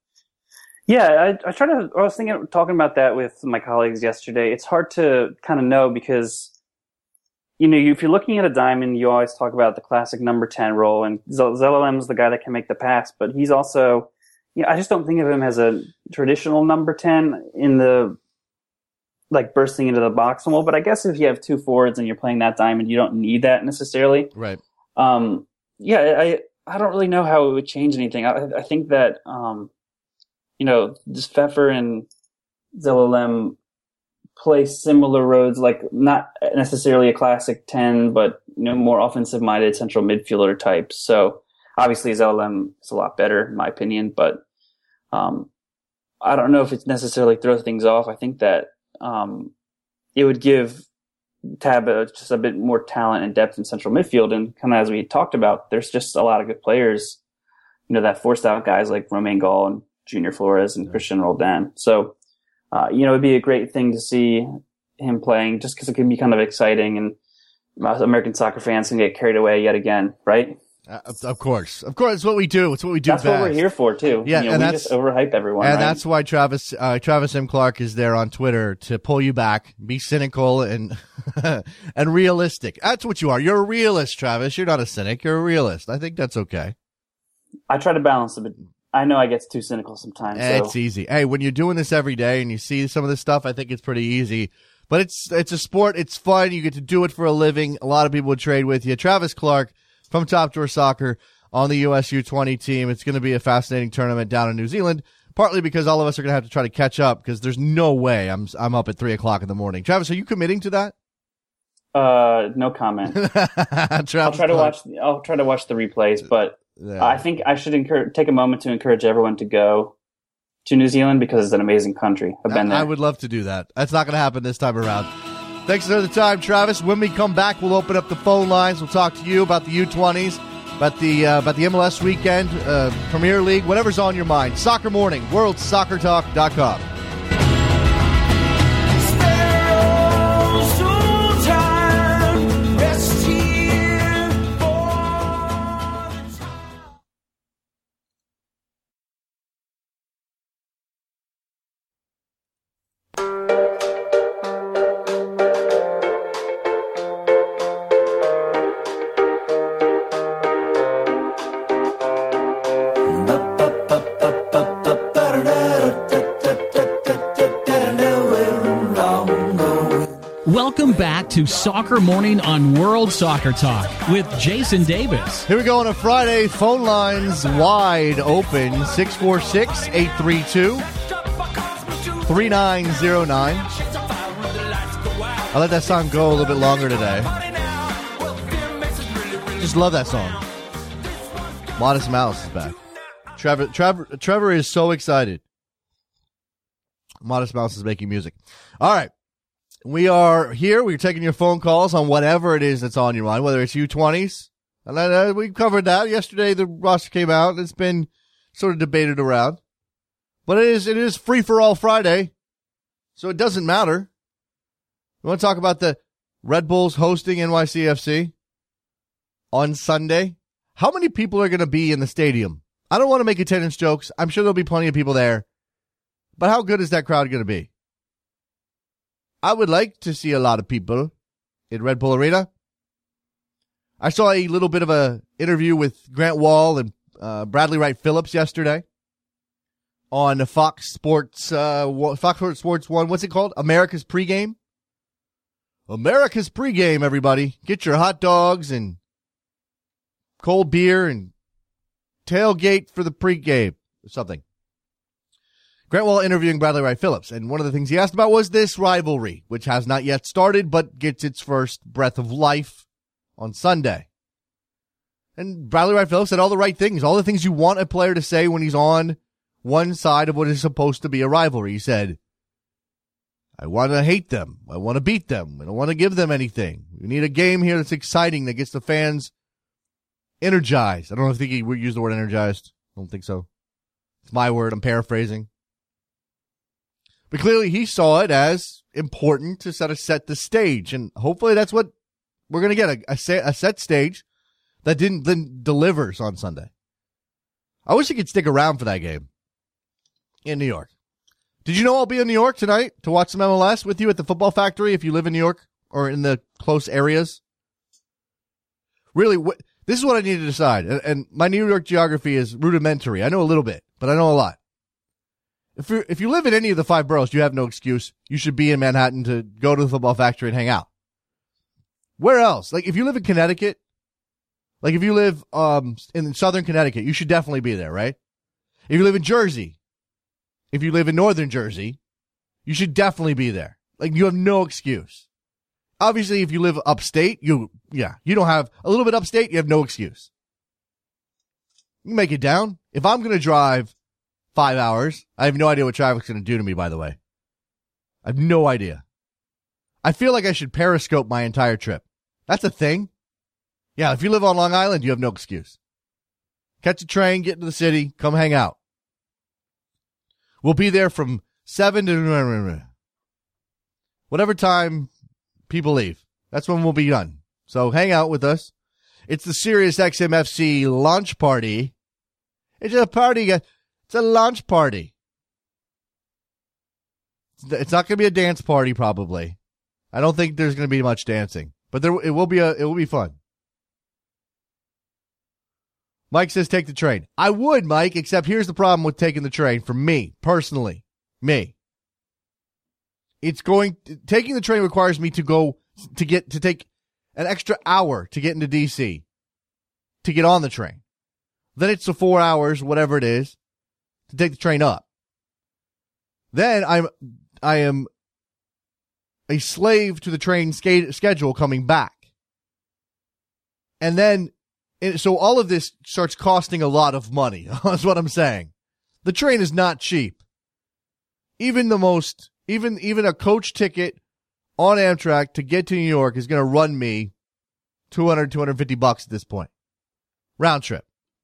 Yeah, I, I try to. I was thinking, talking about that with my colleagues yesterday. It's hard to kind of know because, you know, if you're looking at a diamond, you always talk about the classic number ten role, and Zelalem's the guy that can make the pass, but he's also, you know, I just don't think of him as a traditional number ten in the, like, bursting into the box mold. But I guess if you have two forwards and you're playing that diamond, you don't need that necessarily. Right. Um, yeah, I I don't really know how it would change anything. I, I think that, um, you know, just Pfeffer and Zelalem play similar roads, like not necessarily a classic ten, but, you know, more offensive-minded central midfielder types. So obviously Zelalem is a lot better, in my opinion, but um, I don't know if it's necessarily throw things off. I think that um, it would give Tab a, just a bit more talent and depth in central midfield. And kind of as we talked about, there's just a lot of good players, you know, that forced out guys like Romain Gall and Junior Flores and Christian Roldan. So, uh, you know, it'd be a great thing to see him playing just because it could be kind of exciting, and American soccer fans can get carried away yet again, right? Uh, of course. Of course, it's what we do. It's what we do That's best. what we're here for, too. Yeah, you know, and we that's, just overhype everyone, And right? that's why Travis uh, Travis M. Clark is there on Twitter to pull you back, be cynical and and realistic. That's what you are. You're a realist, Travis. You're not a cynic. You're a realist. I think that's okay. I try to balance a bit. I know I get too cynical sometimes. So. It's easy. Hey, when you're doing this every day and you see some of this stuff, I think it's pretty easy. But it's it's a sport. It's fun. You get to do it for a living. A lot of people would trade with you. Travis Clark from Top Drawer Soccer on the U S U twenty team. It's going to be a fascinating tournament down in New Zealand, partly because all of us are going to have to try to catch up because there's no way I'm I'm up at three o'clock in the morning. Travis, are you committing to that? Uh, no comment. I'll try to watch. I'll try to watch the replays, but yeah. I think I should encourage, take a moment to encourage everyone to go to New Zealand because it's an amazing country. I've been there. I would love to do that. That's not going to happen this time around. Thanks for the time, Travis. When we come back, we'll open up the phone lines. We'll talk to you about the U twenties, about the uh, about the M L S weekend, uh, Premier League, whatever's on your mind. Soccer Morning, world soccer talk dot com. Welcome back to Soccer Morning on World Soccer Talk with Jason Davis. Here we go on a Friday. Phone lines wide open. six four six, eight three two, three nine zero nine. I'll let that song go a little bit longer today. Just love that song. Modest Mouse is back. Trevor, Trevor, Trevor is so excited. Modest Mouse is making music. All right. We are here. We're taking your phone calls on whatever it is that's on your mind, whether it's U twenties. And then, uh, we covered that. Yesterday, the roster came out. It's been sort of debated around. But it is, it is free-for-all Friday, so it doesn't matter. We want to talk about the Red Bulls hosting N Y C F C on Sunday. How many people are going to be in the stadium? I don't want to make attendance jokes. I'm sure there'll be plenty of people there. But how good is that crowd going to be? I would like to see a lot of people in Red Bull Arena. I saw a little bit of a interview with Grant Wall and uh, Bradley Wright Phillips yesterday on Fox Sports, uh, Fox Sports One. What's it called? America's Pregame. America's Pregame, everybody. Get your hot dogs and cold beer and tailgate for the pregame or something. Grant Wall interviewing Bradley Wright Phillips, and one of the things he asked about was this rivalry, which has not yet started, but gets its first breath of life on Sunday. And Bradley Wright Phillips said all the right things, all the things you want a player to say when he's on one side of what is supposed to be a rivalry. He said, I want to hate them. I want to beat them. I don't want to give them anything. We need a game here that's exciting, that gets the fans energized. I don't know if he would use the word energized. I don't think so. It's my word. I'm paraphrasing. But clearly he saw it as important to sort of set the stage. And hopefully that's what we're going to get, a, a, set, a set stage that didn't then delivers on Sunday. I wish he could stick around for that game in New York. Did you know I'll be in New York tonight to watch some M L S with you at the Football Factory if you live in New York or in the close areas? Really, wh- this is what I need to decide. And, and my New York geography is rudimentary. I know a little bit, but I know a lot. If you if you live in any of the five boroughs, you have no excuse. You should be in Manhattan to go to the Football Factory and hang out. Where else? Like if you live in Connecticut, like if you live um in southern Connecticut, you should definitely be there, right? If you live in Jersey, if you live in northern Jersey, you should definitely be there. Like you have no excuse. Obviously, if you live upstate, you yeah, you don't have a little bit upstate, you have no excuse. You make it down. If I'm going to drive five hours, I have no idea what traffic's going to do to me, by the way. I have no idea. I feel like I should Periscope my entire trip. That's a thing. Yeah, if you live on Long Island, you have no excuse. Catch a train, get into the city, come hang out. We'll be there from seven to whatever time people leave. That's when we'll be done. So hang out with us. It's the Sirius X M F C launch party. It's a party. It's a launch party. It's not going to be a dance party, probably. I don't think there's going to be much dancing, but there it will be a it will be fun. Mike says take the train. I would, Mike, except here's the problem with taking the train for me personally. Me. It's going taking the train requires me to go to get to take an extra hour to get into D C to get on the train. Then it's the four hours, whatever it is, to take the train up. Then I'm I am a slave to the train sca- schedule coming back. And then, so all of this starts costing a lot of money. That's what I'm saying. The train is not cheap. Even the most, even, even a coach ticket on Amtrak to get to New York is going to run me two hundred, two hundred fifty bucks at this point. Round trip.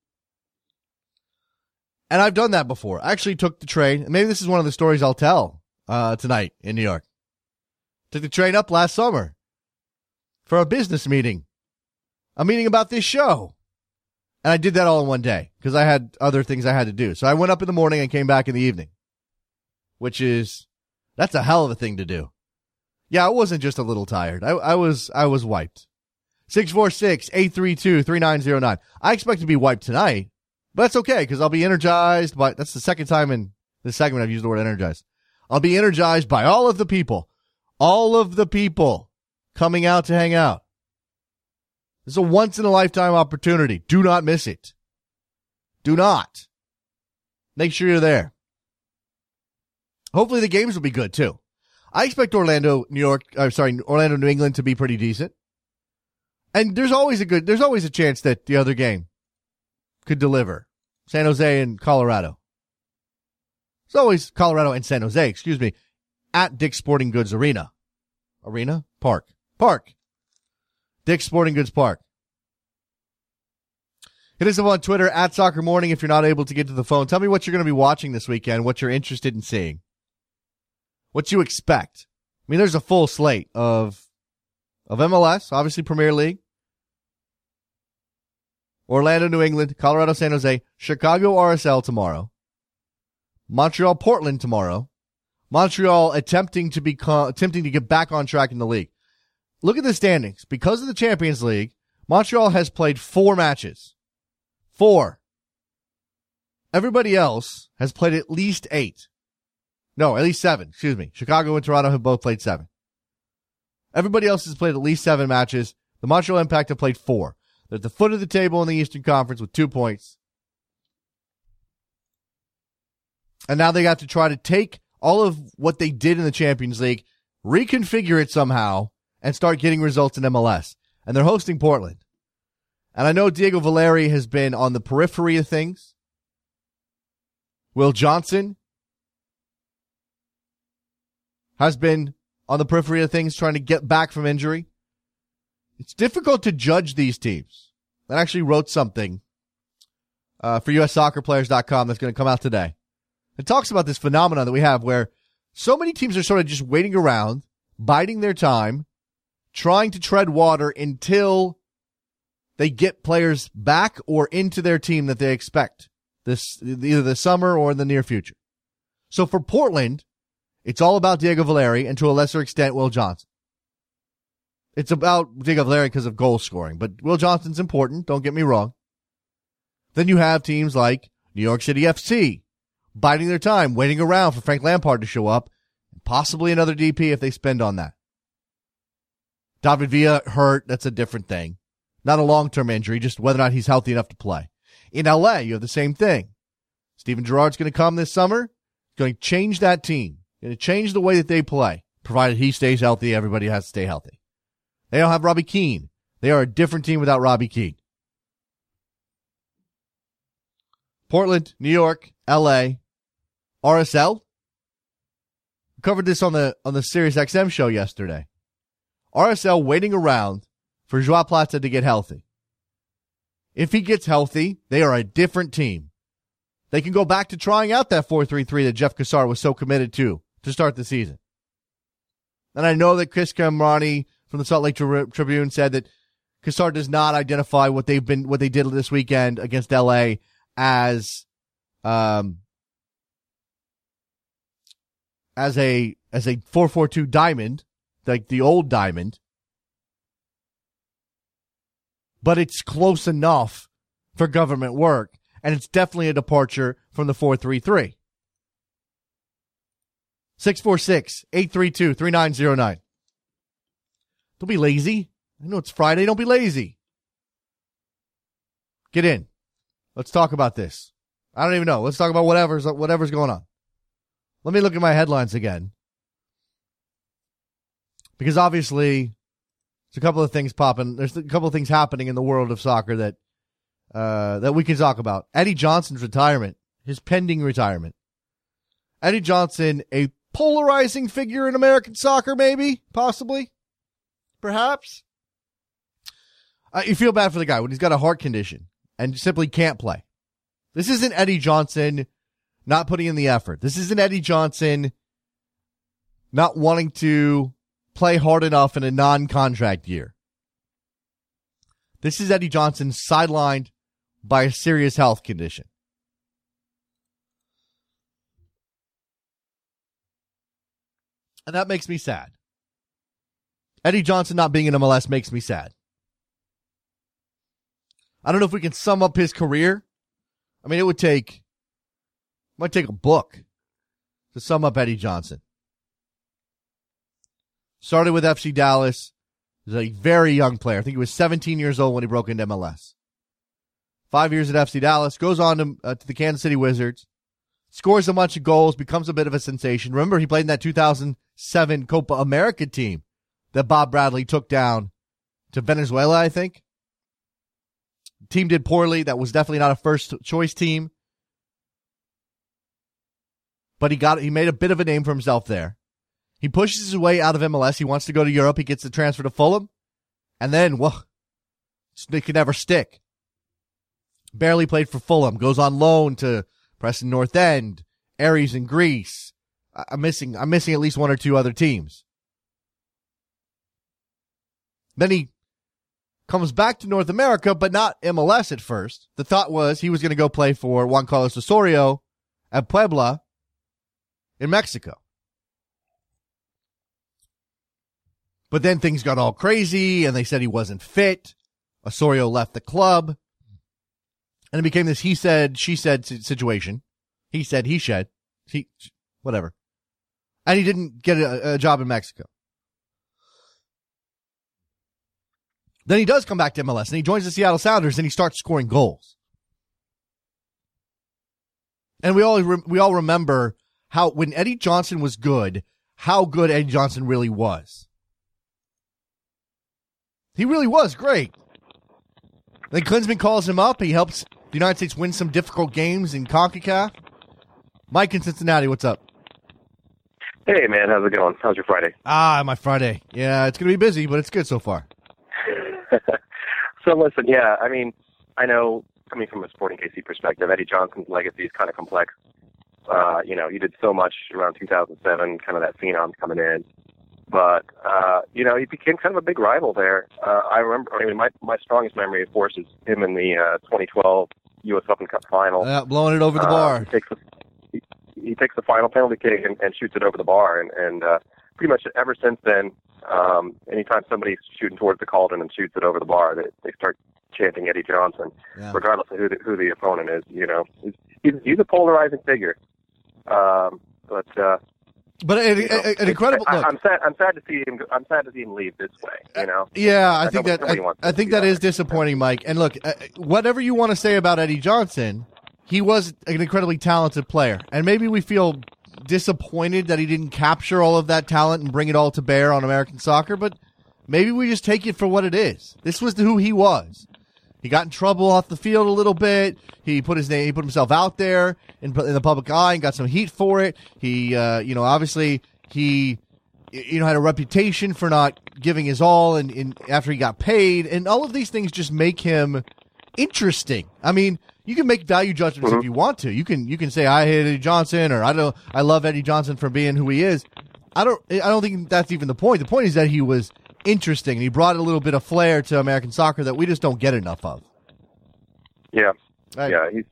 And I've done that before. I actually took the train. And maybe this is one of the stories I'll tell uh, tonight in New York. Took the train up last summer for a business meeting. A meeting about this show. And I did that all in one day because I had other things I had to do. So I went up in the morning and came back in the evening. Which is, that's a hell of a thing to do. Yeah, I wasn't just a little tired. I, I was I was wiped. six four six, eight three two, three nine zero nine. I expect to be wiped tonight. But that's okay, because I'll be energized by, that's the second time in this segment I've used the word energized. I'll be energized by all of the people, all of the people coming out to hang out. This is a once-in-a-lifetime opportunity. Do not miss it. Do not. Make sure you're there. Hopefully the games will be good, too. I expect Orlando, New York, uh, sorry, Orlando, New England to be pretty decent. And there's always a good, there's always a chance that the other game could deliver. San Jose and Colorado. It's always Colorado and San Jose, excuse me, at Dick's Sporting Goods Arena. Arena? Park. Park. Dick's Sporting Goods Park. Hit us up on Twitter, at Soccer Morning, if you're not able to get to the phone. Tell me what you're going to be watching this weekend, what you're interested in seeing. What you expect. I mean, there's a full slate of, of M L S, obviously Premier League. Orlando, New England, Colorado, San Jose, Chicago, R S L tomorrow. Montreal, Portland tomorrow. Montreal attempting to become, attempting to get back on track in the league. Look at the standings. Because of the Champions League, Montreal has played four matches. Four. Everybody else has played at least eight. No, at least seven. Excuse me. Chicago and Toronto have both played seven. Everybody else has played at least seven matches. The Montreal Impact have played four. They're at the foot of the table in the Eastern Conference with two points. And now they got to try to take all of what they did in the Champions League, reconfigure it somehow, and start getting results in M L S. And they're hosting Portland. And I know Diego Valeri has been on the periphery of things. Will Johnson has been on the periphery of things trying to get back from injury. It's difficult to judge these teams. I actually wrote something uh, for U S soccer players dot com that's going to come out today. It talks about this phenomenon that we have where so many teams are sort of just waiting around, biding their time, trying to tread water until they get players back or into their team that they expect this either this summer or in the near future. So for Portland, it's all about Diego Valeri and to a lesser extent, Will Johnson. It's about Diego Valeri because of goal scoring, but Will Johnson's important, don't get me wrong. Then you have teams like New York City F C biding their time, waiting around for Frank Lampard to show up, and possibly another D P if they spend on that. David Villa hurt, that's a different thing. Not a long-term injury, just whether or not he's healthy enough to play. In L A, you have the same thing. Steven Gerrard's going to come this summer, going to change that team, going to change the way that they play, provided he stays healthy, everybody has to stay healthy. They don't have Robbie Keane. They are a different team without Robbie Keane. Portland, New York, L A, R S L. We covered this on the on the Sirius X M show yesterday. R S L waiting around for Joao Plata to get healthy. If he gets healthy, they are a different team. They can go back to trying out that four three three that Jeff Cassar was so committed to to start the season. And I know that Chris Kamrani from the Salt Lake Tri- Tribune said that Cassar does not identify what they've been what they did this weekend against L A as um as a as a four four two diamond, like the old diamond. But it's close enough for government work, and it's definitely a departure from the four three three. six four six, eight three two, three nine zero nine. Don't be lazy. I know it's Friday. Don't be lazy. Get in. Let's talk about this. I don't even know. Let's talk about whatever's whatever's going on. Let me look at my headlines again. Because obviously, there's a couple of things popping. There's a couple of things happening in the world of soccer that uh, that we can talk about. Eddie Johnson's retirement, his pending retirement. Eddie Johnson, a polarizing figure in American soccer, maybe, possibly, perhaps. Uh, you feel bad for the guy when he's got a heart condition and simply can't play. This isn't Eddie Johnson not putting in the effort. This isn't Eddie Johnson not wanting to play hard enough in a non-contract year. This is Eddie Johnson sidelined by a serious health condition. And that makes me sad. Eddie Johnson not being in M L S makes me sad. I don't know if we can sum up his career. I mean, it would take, it might take a book to sum up Eddie Johnson. Started with F C Dallas. He was a very young player. I think he was seventeen years old when he broke into M L S. Five years at F C Dallas. Goes on to, uh, to the Kansas City Wizards. Scores a bunch of goals. Becomes a bit of a sensation. Remember, he played in that two thousand seven Copa America team that Bob Bradley took down to Venezuela, I think. The team did poorly. That was definitely not a first-choice team. But he got he made a bit of a name for himself there. He pushes his way out of M L S. He wants to go to Europe. He gets the transfer to Fulham. And then, well, it could never stick. Barely played for Fulham. Goes on loan to Preston North End, Aries in Greece. I'm missing, I'm missing at least one or two other teams. Then he comes back to North America, but not M L S at first. The thought was he was going to go play for Juan Carlos Osorio at Puebla in Mexico. But then things got all crazy, and they said he wasn't fit. Osorio left the club. And it became this he said, she said situation. He said, he said. He, whatever. And he didn't get a, a job in Mexico. Then he does come back to M L S, and he joins the Seattle Sounders, and he starts scoring goals. And we all we all remember how, when Eddie Johnson was good, how good Eddie Johnson really was. He really was great. Then Klinsmann calls him up. He helps the United States win some difficult games in CONCACAF. Mike in Cincinnati, what's up? Hey, man, how's it going? How's your Friday? Ah, my Friday. Yeah, it's going to be busy, but it's good so far. So, listen, yeah, I mean, I know coming from a Sporting K C perspective, Eddie Johnson's legacy is kind of complex. Uh, you know, he did so much around two thousand seven, kind of that phenom coming in. But, uh, you know, he became kind of a big rival there. Uh, I remember, I mean, my, my strongest memory, of course, is him in the uh, twenty twelve U S Open Cup final. Yeah, blowing it over the uh, bar. He takes the, he, he takes the final penalty kick and, and shoots it over the bar. And, and uh, pretty much ever since then, um, anytime somebody's shooting towards the cauldron and shoots it over the bar, they, they start chanting Eddie Johnson, yeah. regardless of who the, who the opponent is. You know, he's, he's, he's a polarizing figure. Um, but, uh, But an, you know, an, an incredible. I, look, I'm sad. I'm sad to see him. I'm sad to see him leave this way. You know. Yeah, I, I think that. I, I think that that is disappointing, Mike. And look, uh, whatever you want to say about Eddie Johnson, he was an incredibly talented player, and maybe we feel disappointed that he didn't capture all of that talent and bring it all to bear on American soccer. But maybe we just take it for what it is. This was who he was. He got in trouble off the field a little bit. He put his name, he put himself out there in, in the public eye and got some heat for it. He, uh, you know, obviously he, you know, had a reputation for not giving his all, and, and after he got paid, and all of these things just make him interesting. I mean, you can make value judgments mm-hmm. if you want to. You can, you can say I hate Eddie Johnson, or I don't, I love Eddie Johnson for being who he is. I don't, I don't think that's even the point. The point is that he was interesting, and he brought a little bit of flair to American soccer that we just don't get enough of. Yeah, right. yeah, he's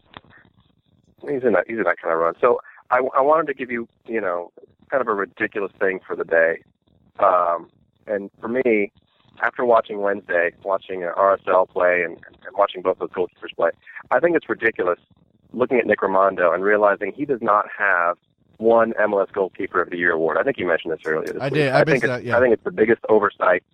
he's in that he's in that kind of run. So I, I wanted to give you, you know, kind of a ridiculous thing for the day, um, and for me, after watching Wednesday, watching R S L play, and, and watching both those goalkeepers play, I think it's ridiculous looking at Nick Rimando and realizing he does not have one M L S Goalkeeper of the Year award. I think you mentioned this earlier. This I week. did. I, I think it's, that, yeah. I think it's the biggest oversight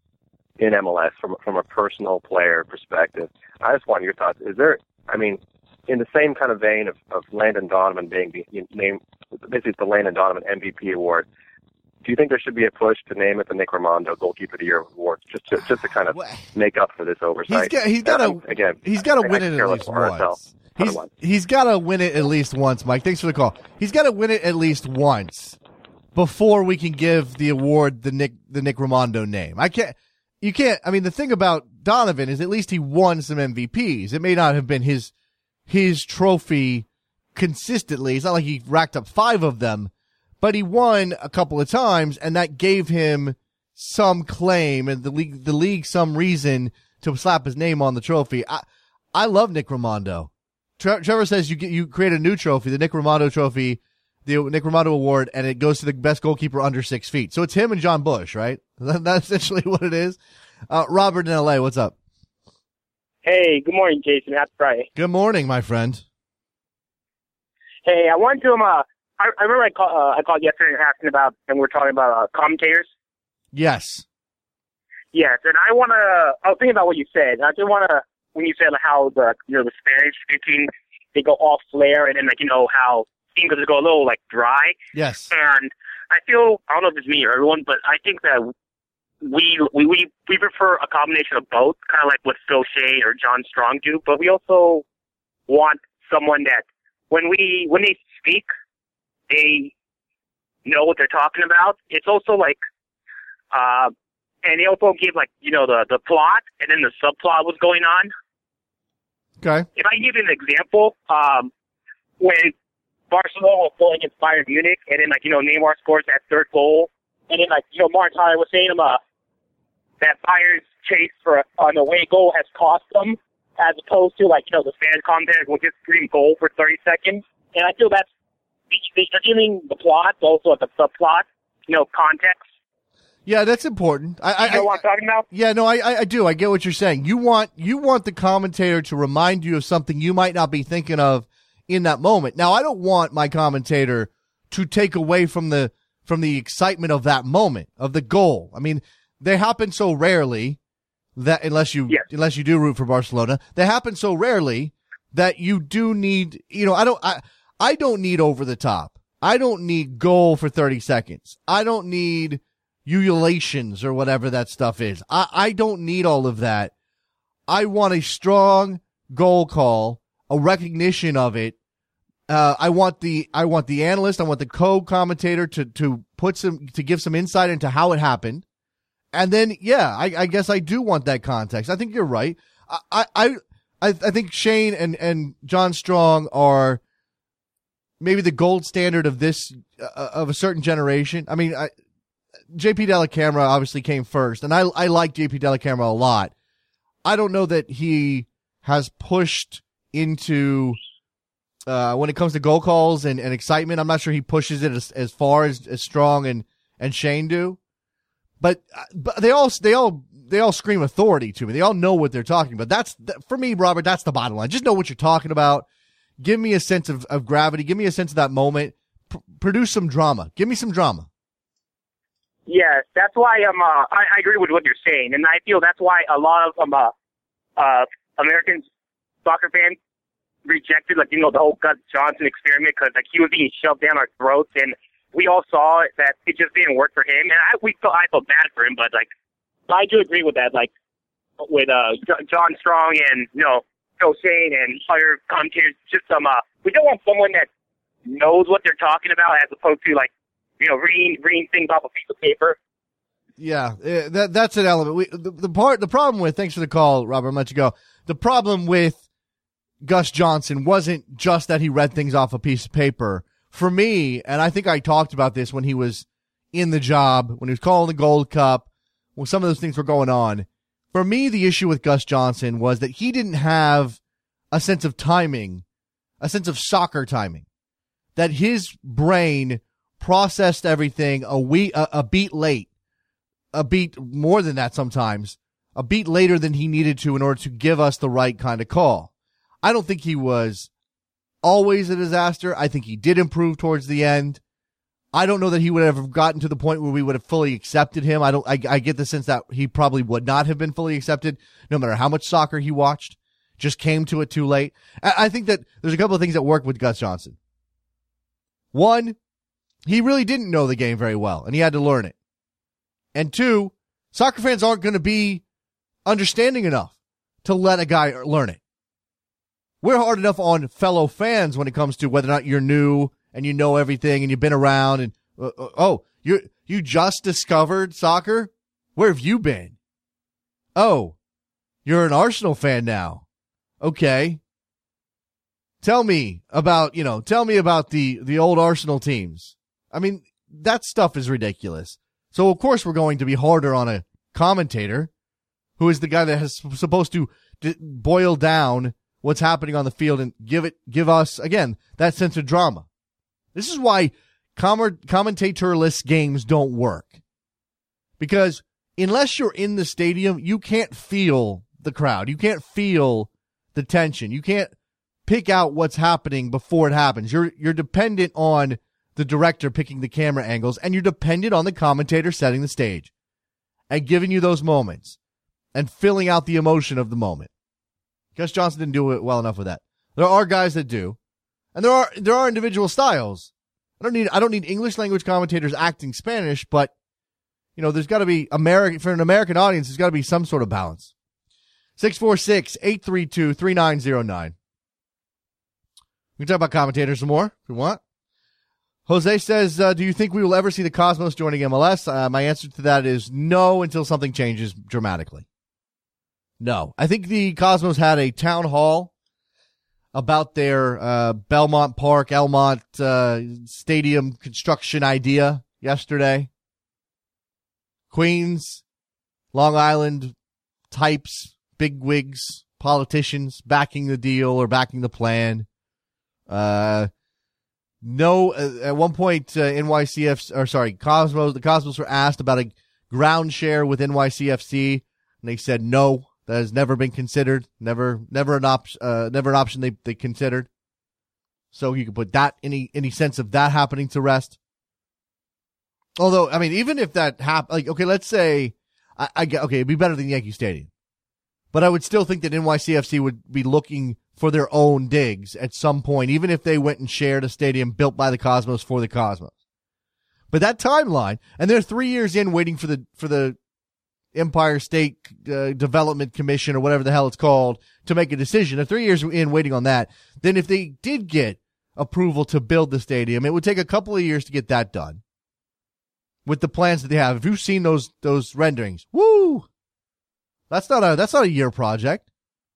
in M L S from from a personal player perspective. I just want your thoughts. Is there? I mean, in the same kind of vein of, of Landon Donovan being the, you name, basically it's the Landon Donovan M V P award. Do you think there should be a push to name it the Nick Rimando Goalkeeper of the Year award, just to just to kind of make up for this oversight? He's got to again. He's got to win it at least once. He's, he's got to win it at least once, Mike. Thanks for the call. He's got to win it at least once before we can give the award the Nick the Nick Rimando name. I can't. You can't. I mean, the thing about Donovan is at least he won some M V Ps. It may not have been his his trophy consistently. It's not like he racked up five of them, but he won a couple of times, and that gave him some claim and the league the league some reason to slap his name on the trophy. I I love Nick Rimando. Trevor says you get you create a new trophy, the Nick Rimando Trophy, the Nick Rimando Award, and it goes to the best goalkeeper under six feet. So it's him and John Bush, right? That's essentially what it is. Uh, Robert in L A, what's up? Hey, good morning, Jason. Happy Friday. Good morning, my friend. Hey, I wanted to. Um, uh, I, I remember I, call, uh, I called yesterday asking about, and we were talking about uh, commentators. Yes. Yes, and I want to. I was thinking about what you said. And I just want to. When you said like, how the you know the Spanish speaking, they go off flair, and then like you know how English go a little like dry. Yes. And I feel I don't know if it's me or everyone, but I think that we we we, we prefer a combination of both, kind of like what Phil Shea or John Strong do. But we also want someone that when we when they speak, they know what they're talking about. It's also like. Uh, And they also give, like, you know, the, the plot and then the subplot was going on. Okay. If I give you an example, um, when Barcelona was playing against Bayern Munich, and then, like, you know, Neymar scores that third goal, and then, like, you know, Martin Tyler was saying uh, that Bayern's chase for an away goal has cost them, as opposed to, like, you know, the fan commentators will just scream goal for thirty seconds. And I feel that's, they're giving the plot, also the subplot, you know, context. Yeah, that's important. I, I, you know what I'm talking about? Yeah, no, I, I, I do. I get what you're saying. You want, you want the commentator to remind you of something you might not be thinking of in that moment. Now, I don't want my commentator to take away from the, from the excitement of that moment, of the goal. I mean, they happen so rarely that unless you, yes. unless you do root for Barcelona, they happen so rarely that you do need, you know, I don't, I, I don't need over the top. I don't need goal for thirty seconds. I don't need ululations or whatever that stuff is. I, I don't need all of that. I want a strong goal call, a recognition of it. Uh, I want the, I want the analyst, I want the co-commentator to, to put some, to give some insight into how it happened. And then, yeah, I, I guess I do want that context. I think you're right. I, I, I, I think Shane and, and John Strong are maybe the gold standard of this, uh, of a certain generation. I mean, I, J P Dellacamera obviously came first, and I, I like J P Dellacamera a lot. I don't know that he has pushed into, uh, when it comes to goal calls and, and excitement. I'm not sure he pushes it as, as far as, as Strong and, and Shane do. But, but they all, they all, they all scream authority to me. They all know what they're talking about. That's, for me, Robert, that's the bottom line. Just know what you're talking about. Give me a sense of, of gravity. Give me a sense of that moment. P- produce some drama. Give me some drama. Yes, that's why um, uh, I, I agree with what you're saying, and I feel that's why a lot of um, uh, uh, American soccer fans rejected, like, you know, the whole Gus Johnson experiment, because like he was being shoved down our throats, and we all saw that it just didn't work for him, and I we felt I felt bad for him, but like I do agree with that, like with uh, John Strong and you know Phil Shane and other commentators. Just some uh, we don't want someone that knows what they're talking about as opposed to like. You know, reading reading things off a piece of paper. Yeah, that that's an element. We, the, the part, the problem with, thanks for the call, Robert, I'll let you go. The problem with Gus Johnson wasn't just that he read things off a piece of paper. For me, and I think I talked about this when he was in the job, when he was calling the Gold Cup, when some of those things were going on. For me, the issue with Gus Johnson was that he didn't have a sense of timing, a sense of soccer timing, that his brain processed everything a week, a, a beat late, a beat more than that sometimes, a beat later than he needed to in order to give us the right kind of call. I don't think he was always a disaster. I think he did improve towards the end. I don't know that he would have gotten to the point where we would have fully accepted him. I don't, I, I get the sense that he probably would not have been fully accepted no matter how much soccer he watched, just came to it too late. I, I think that there's a couple of things that work with Gus Johnson. One, he really didn't know the game very well, and he had to learn it. And two, soccer fans aren't going to be understanding enough to let a guy learn it. We're hard enough on fellow fans when it comes to whether or not you're new and you know everything and you've been around and, uh, uh, oh, you you just discovered soccer? Where have you been? Oh, you're an Arsenal fan now. Okay. Tell me about, you know, tell me about the, the old Arsenal teams. I mean, that stuff is ridiculous. So, of course, we're going to be harder on a commentator who is the guy that is supposed to d- boil down what's happening on the field and give it, give us, again, that sense of drama. This is why com- commentatorless games don't work. Because unless you're in the stadium, you can't feel the crowd. You can't feel the tension. You can't pick out what's happening before it happens. You're, you're dependent on the director picking the camera angles, and you're dependent on the commentator setting the stage and giving you those moments and filling out the emotion of the moment. Gus Johnson didn't do it well enough with that. There are guys that do, and there are there are individual styles. I don't need I don't need English language commentators acting Spanish, but you know, there's got to be American for an American audience. There's got to be some sort of balance. six four six, eight three two, three nine zero nine. We can talk about commentators some more if we want. Jose says, uh, do you think we will ever see the Cosmos joining M L S? Uh, my answer to that is no until something changes dramatically. No. I think the Cosmos had a town hall about their uh, Belmont Park, Elmont uh, Stadium construction idea yesterday. Queens, Long Island types, bigwigs, politicians backing the deal or backing the plan. Uh... No, uh, at one point, uh, N Y C F, or sorry, Cosmos, the Cosmos were asked about a ground share with N Y C F C, and they said no, that has never been considered, never, never an option, uh, never an option they, they considered. So you could put that, any, any sense of that happening to rest. Although, I mean, even if that happened, like, okay, let's say, I, I get, okay, it'd be better than Yankee Stadium. But I would still think that N Y C F C would be looking for their own digs at some point, even if they went and shared a stadium built by the Cosmos for the Cosmos. But that timeline, and they're three years in waiting for the for the Empire State uh, Development Commission or whatever the hell it's called to make a decision. They're three years in waiting on that. Then if they did get approval to build the stadium, it would take a couple of years to get that done. With the plans that they have, if you've seen those those renderings, woo, that's not a that's not a year project.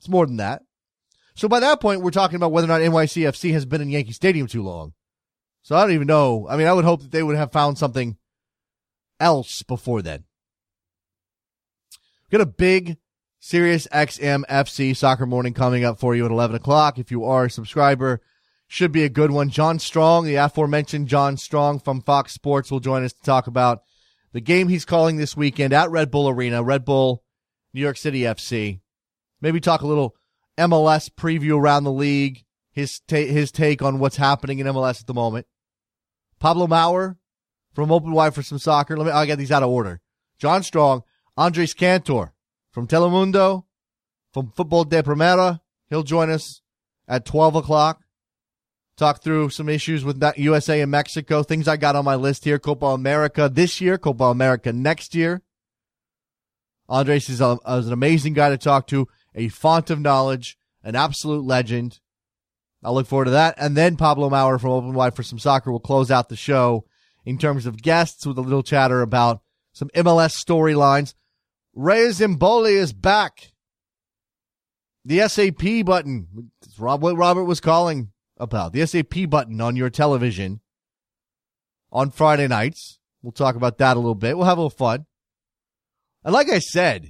It's more than that. So by that point, we're talking about whether or not N Y C F C has been in Yankee Stadium too long. So I don't even know. I mean, I would hope that they would have found something else before then. We've got a big Sirius X M F C Soccer Morning coming up for you at eleven o'clock. If you are a subscriber, should be a good one. John Strong, the aforementioned John Strong from Fox Sports, will join us to talk about the game he's calling this weekend at Red Bull Arena, Red Bull, New York City F C. Maybe talk a little M L S preview around the league, his, ta- his take on what's happening in M L S at the moment. Pablo Maurer from Open Wide for some soccer. Let me, I'll get these out of order. John Strong, Andres Cantor from Telemundo, from Football de Primera. He'll join us at twelve o'clock. Talk through some issues with U S A and Mexico, things I got on my list here. Copa America this year, Copa America next year. Andres is, a, is an amazing guy to talk to, a font of knowledge, an absolute legend. I'll look forward to that. And then Pablo Maurer from Open Wide for some soccer will close out the show in terms of guests with a little chatter about some M L S storylines. Reyes Emboli is back. The S A P button. It's what Robert was calling about. The S A P button on your television on Friday nights. We'll talk about that a little bit. We'll have a little fun. And like I said,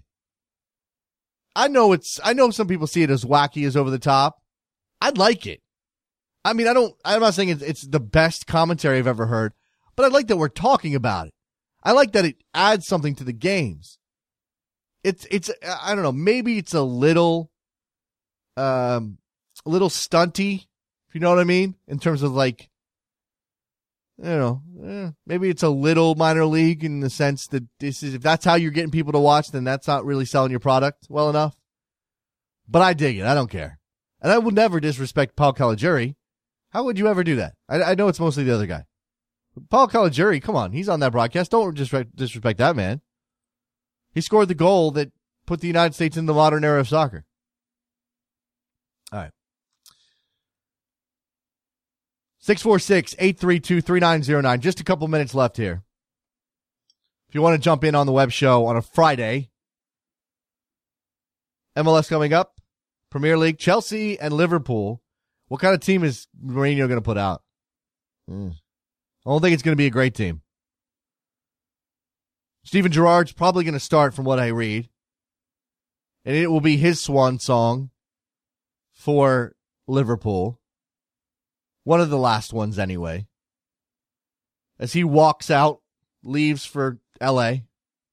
I know it's, I know some people see it as wacky, as over the top. I'd like it. I mean, I don't, I'm not saying it's, it's the best commentary I've ever heard, but I like that we're talking about it. I like that it adds something to the games. It's, it's, I don't know, maybe it's a little, um, a little stunty, if you know what I mean, in terms of like, you know, eh, maybe it's a little minor league in the sense that this is, if that's how you're getting people to watch, then that's not really selling your product well enough. But I dig it. I don't care. And I would never disrespect Paul Caligiuri. How would you ever do that? I, I know it's mostly the other guy. But Paul Caligiuri, come on, he's on that broadcast. Don't disrespect, disrespect that man. He scored the goal that put the United States in the modern era of soccer. All right. six four six, eight three two, three nine zero nine. Just a couple minutes left here. If you want to jump in on the web show on a Friday, M L S coming up, Premier League, Chelsea and Liverpool. What kind of team is Mourinho going to put out? Mm. I don't think it's going to be a great team. Steven Gerrard's probably going to start from what I read. And it will be his swan song for Liverpool. One of the last ones anyway. As he walks out, leaves for L A.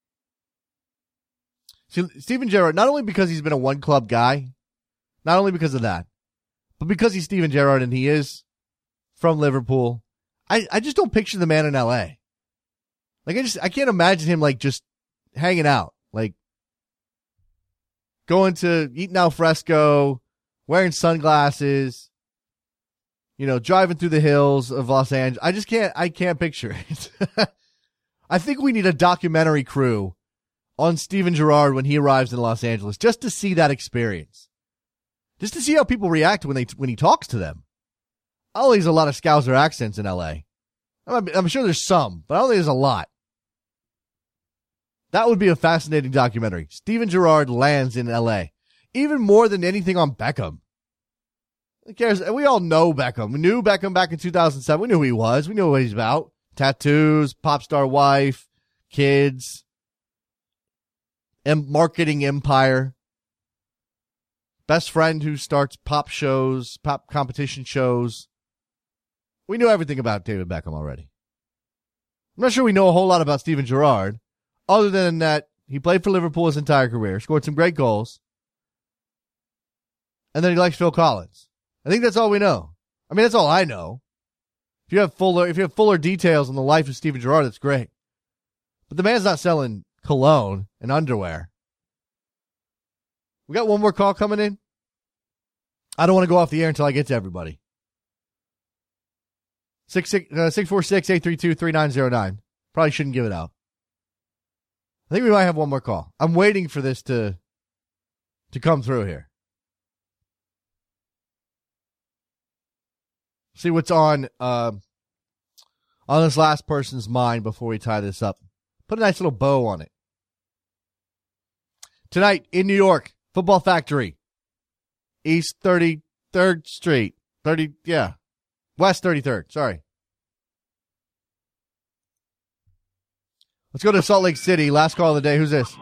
See, Steven Gerrard, not only because he's been a one-club guy, not only because of that, but because he's Steven Gerrard and he is from Liverpool, I, I just don't picture the man in L A. Like, I just, I can't imagine him, like, just hanging out. Like, going to, eating al fresco, wearing sunglasses, you know, driving through the hills of Los Angeles. I just can't, I can't picture it. I think we need a documentary crew on Steven Gerrard when he arrives in Los Angeles, just to see that experience. Just to see how people react when they, when he talks to them. I don't think there's a lot of Scouser accents in L A. I'm, I'm sure there's some, but I don't think there's a lot. That would be a fascinating documentary. Steven Gerrard lands in L A. Even more than anything on Beckham. Who cares? We all know Beckham. We knew Beckham back in two thousand seven. We knew who he was. We knew what he's about. Tattoos, pop star wife, kids, em- marketing empire. Best friend who starts pop shows, pop competition shows. We knew everything about David Beckham already. I'm not sure we know a whole lot about Steven Gerrard, other than that he played for Liverpool his entire career, scored some great goals, and then he likes Phil Collins. I think that's all we know. I mean, that's all I know. If you have fuller, if you have fuller details on the life of Steven Gerrard, that's great. But the man's not selling cologne and underwear. We got one more call coming in. I don't want to go off the air until I get to everybody. Six six uh, six four six eight three two three nine zero nine. Probably shouldn't give it out. I think we might have one more call. I'm waiting for this to to come through here. See what's on uh, on this last person's mind before we tie this up. Put a nice little bow on it. Tonight in New York, Football Factory. East thirty-third Street. thirty, yeah. West thirty-third, sorry. Let's go to Salt Lake City. Last call of the day. Who's this?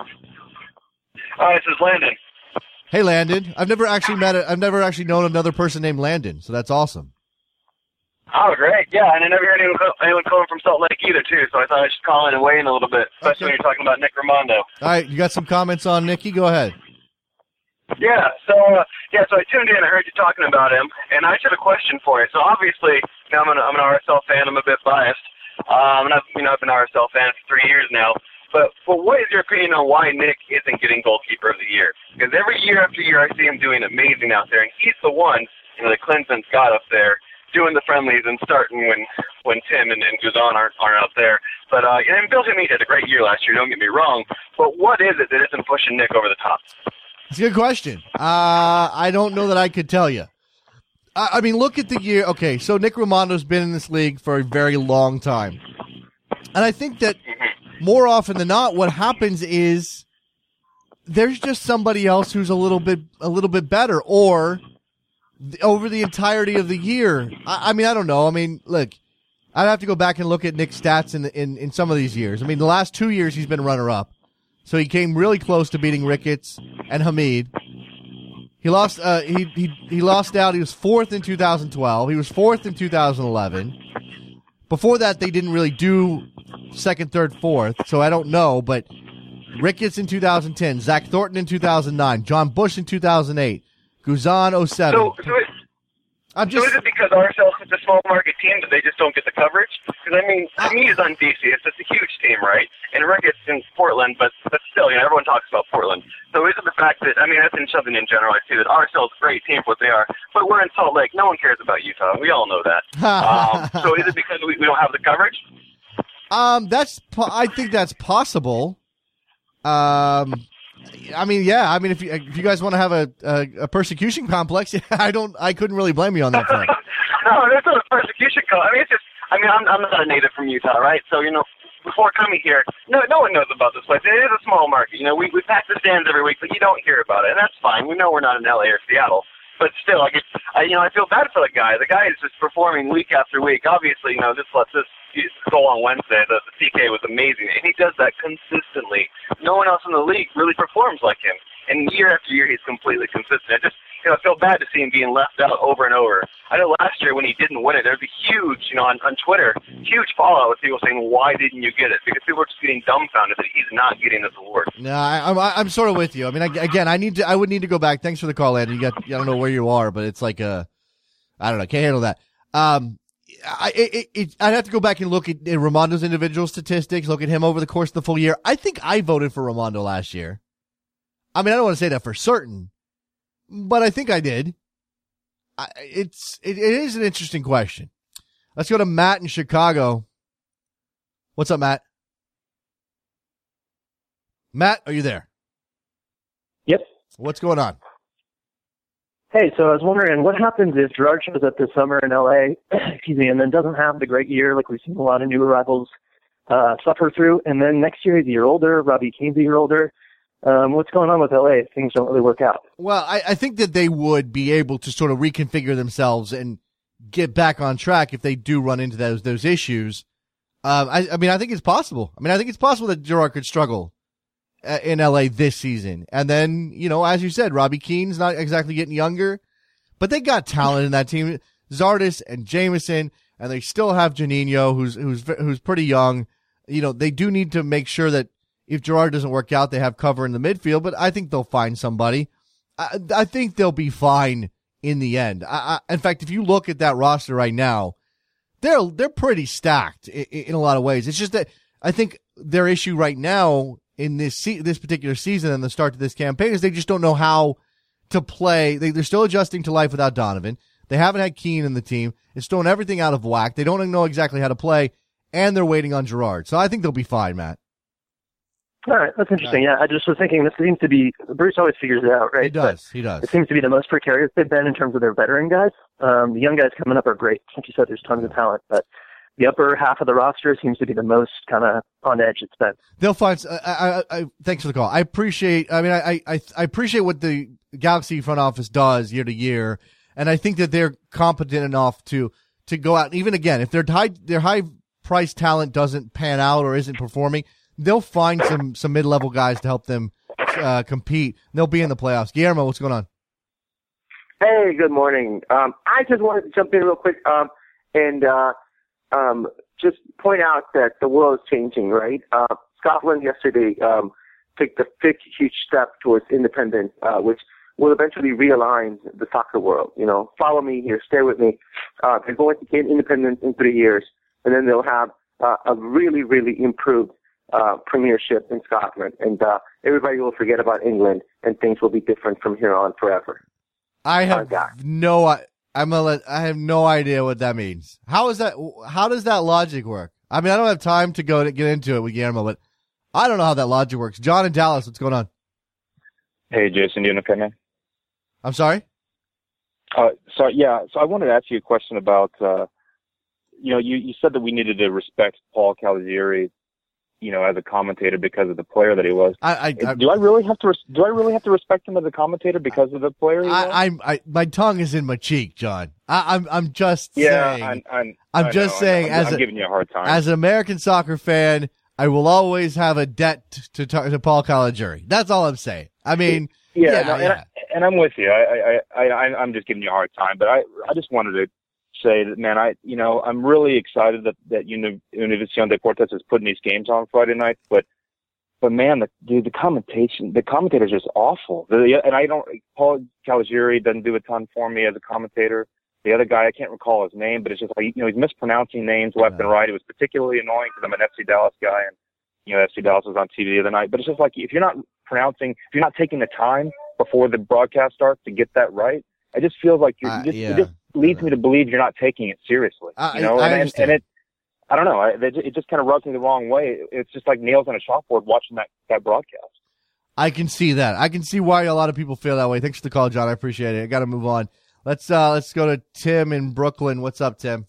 Hi, this is Landon. Hey, Landon. I've never actually met a, I've never actually known another person named Landon, so that's awesome. Oh, great. Yeah, and I never heard anyone, anyone calling from Salt Lake either, too, so I thought I should call in and weigh in a little bit, especially Okay. when you're talking about Nick Raimondo. All right, you got some comments on Nicky? Go ahead. Yeah, so uh, yeah, so I tuned in. I heard you talking about him, and I just had a question for you. So obviously, you know, I'm an I'm an R S L fan. I'm a bit biased, um, and I've you know I've been an R S L fan for three years now. But but what is your opinion on why Nick isn't getting goalkeeper of the year? Because every year after year, I see him doing amazing out there, and he's the one you know that Clemson's got up there doing the friendlies and starting when when Tim and, and Guzan aren't aren't out there. But uh, and Bill Hamid had a great year last year. Don't get me wrong. But what is it that isn't pushing Nick over the top? It's a good question. Uh, I don't know that I could tell you. I, I mean, look at the year. Okay, so Nick Raimondo's been in this league for a very long time. And I think that more often than not, what happens is there's just somebody else who's a little bit a little bit better, or th- over the entirety of the year. I, I mean, I don't know. I mean, look, I'd have to go back and look at Nick's stats in, in, in some of these years. I mean, the last two years he's been runner-up. So he came really close to beating Ricketts and Hamid. He lost. Uh, he he he lost out. He was fourth in two thousand twelve. He was fourth in two thousand eleven. Before that, they didn't really do second, third, fourth. So I don't know. But Ricketts in two thousand ten, Zach Thornton in two thousand nine, John Bush in two thousand eight, Guzan oh seven. So, so, it, I'm so just. is it because R S L is such a small market team that they just don't get the coverage? Because I mean, Hamid is on D C. It's, it's a huge team, right? And Ricketts in Portland, but but still, you know, everyone talks about Portland. So is it the fact that I mean, that's in something in general too that R S L is a great team for what they are, but we're in Salt Lake. No one cares about Utah. We all know that. um, so is it because we, we don't have the coverage? Um, that's. po- I think that's possible. Um, I mean, yeah. I mean, if you if you guys want to have a, a a persecution complex, I don't. I couldn't really blame you on that front. No, there's not a persecution call. I mean, it's just. I mean, I'm I'm not a native from Utah, right? So you know, before coming here, no no one knows about this place. It is a small market. You know, we we pack the stands every week, but you don't hear about it, and that's fine. We know we're not in L A or Seattle. But still, I get, I, you know, I feel bad for the guy. The guy is just performing week after week. Obviously, you know, this let's this goal on Wednesday, the, the C K was amazing, and he does that consistently. No one else in the league really performs like him, and year after year, he's completely consistent. I just, you know, I feel bad to see him being left out over and over. I know last year when he didn't win it, there was a huge, you know, on, on Twitter, huge fallout with people saying, "Why didn't you get it?" Because people were just getting dumbfounded that he's not getting this award. No, I, I'm I'm sort of with you. I mean, I, again, I need to. I would need to go back. Thanks for the call, Andy. You got. I don't know where you are, but it's like a. I don't know. Can't handle that. Um, I it, it I'd have to go back and look at, at Raimondo's individual statistics. Look at him over the course of the full year. I think I voted for Raimondo last year. I mean, I don't want to say that for certain, but I think I did. I, it's it, it is an interesting question. Let's go to Matt in Chicago. What's up, Matt? Matt, are you there? Yep. What's going on? Hey, so I was wondering, what happens if Gerard shows up this summer in L A, excuse me, and then doesn't have the great year like we've seen a lot of new arrivals uh, suffer through, and then next year he's a year older, Robbie Keane's a year older. Um, what's going on with L A if things don't really work out? Well, I, I think that they would be able to sort of reconfigure themselves and get back on track if they do run into those those issues. Um, I, I mean, I think it's possible. I mean, I think it's possible that Gerard could struggle uh, in L A this season. And then, you know, as you said, Robbie Keane's not exactly getting younger, but they got talent in that team. Zardes and Jameson, and they still have Juninho, who's who's who's pretty young. You know, they do need to make sure that if Gerard doesn't work out, they have cover in the midfield, but I think they'll find somebody. I, I think they'll be fine in the end. I, I, in fact, if you look at that roster right now, they're they're pretty stacked in, in a lot of ways. It's just that I think their issue right now in this se- this particular season and the start to this campaign is they just don't know how to play. They, they're still adjusting to life without Donovan. They haven't had Keane in the team. It's throwing everything out of whack. They don't know exactly how to play, and they're waiting on Gerard. So I think they'll be fine, Matt. All right, that's interesting. Yeah, I just was thinking this seems to be, Bruce always figures it out, right? He does, But he does. It seems to be the most precarious they've been in terms of their veteran guys. Um, the young guys coming up are great. Like you said, there's tons of talent, but the upper half of the roster seems to be the most kind of on edge it's been. They'll find. I, I, I, thanks for the call. I appreciate. I mean, I, I, I appreciate what the Galaxy front office does year to year, and I think that they're competent enough to to go out. Even again, if their high their high price talent doesn't pan out or isn't performing, they'll find some some mid level guys to help them uh, compete. They'll be in the playoffs. Guillermo, what's going on? Hey, good morning. Um, I just wanted to jump in real quick um, and. Uh, Um, just point out that the world is changing, right? Uh, Scotland yesterday um, took the big, huge step towards independence, uh, which will eventually realign the soccer world. You know, follow me here, stay with me. Uh, they're going to gain independence in three years, and then they'll have uh, a really, really improved uh, premiership in Scotland, and uh, everybody will forget about England, and things will be different from here on forever. I have uh, no idea. I'm gonna let, I have no idea what that means. How is that? How does that logic work? I mean, I don't have time to go to get into it with Guillermo, but I don't know how that logic works. John in Dallas, what's going on? Hey, Jason, do you have an opinion? I'm sorry? Uh, so, yeah, so I wanted to ask you a question about, uh, you know, you, you said that we needed to respect Paul Caligiuri, you know, as a commentator because of the player that he was. I, I, I do I really have to res- do I really have to respect him as a commentator because of the player he was? I, I'm I my tongue is in my cheek, John. I, I'm I'm just yeah, saying. I'm, I'm, I'm I just know, saying. I'm, as I'm a, giving you a hard time. As an American soccer fan, I will always have a debt to to, to Paul Caligiuri. That's all I'm saying. I mean, yeah, yeah, no, yeah. And, I, and I'm with you. I, I, I, I, I'm just giving you a hard time, but I, I just wanted to say that, man, I, you know, I'm really excited that that Uni- Univision Deportes is putting these games on Friday night, but, but man, the dude, the commentation, the commentator's just awful. The, and I don't, Paul Caligiuri doesn't do a ton for me as a commentator. The other guy, I can't recall his name, but it's just like, you know, he's mispronouncing names left yeah. and right. It was particularly annoying because I'm an F C Dallas guy, and you know, F C Dallas was on T V the other night. But it's just like, if you're not pronouncing, if you're not taking the time before the broadcast starts to get that right, it just feels like you're, uh, you just, yeah. it just leads me to believe you're not taking it seriously. Uh, you know, I, I and, understand. and it, I don't know, I, it just kind of rubs me the wrong way. It's just like nails on a chalkboard watching that, that broadcast. I can see that. I can see why a lot of people feel that way. Thanks for the call, John. I appreciate it. I got to move on. Let's uh, let's go to Tim in Brooklyn. What's up, Tim?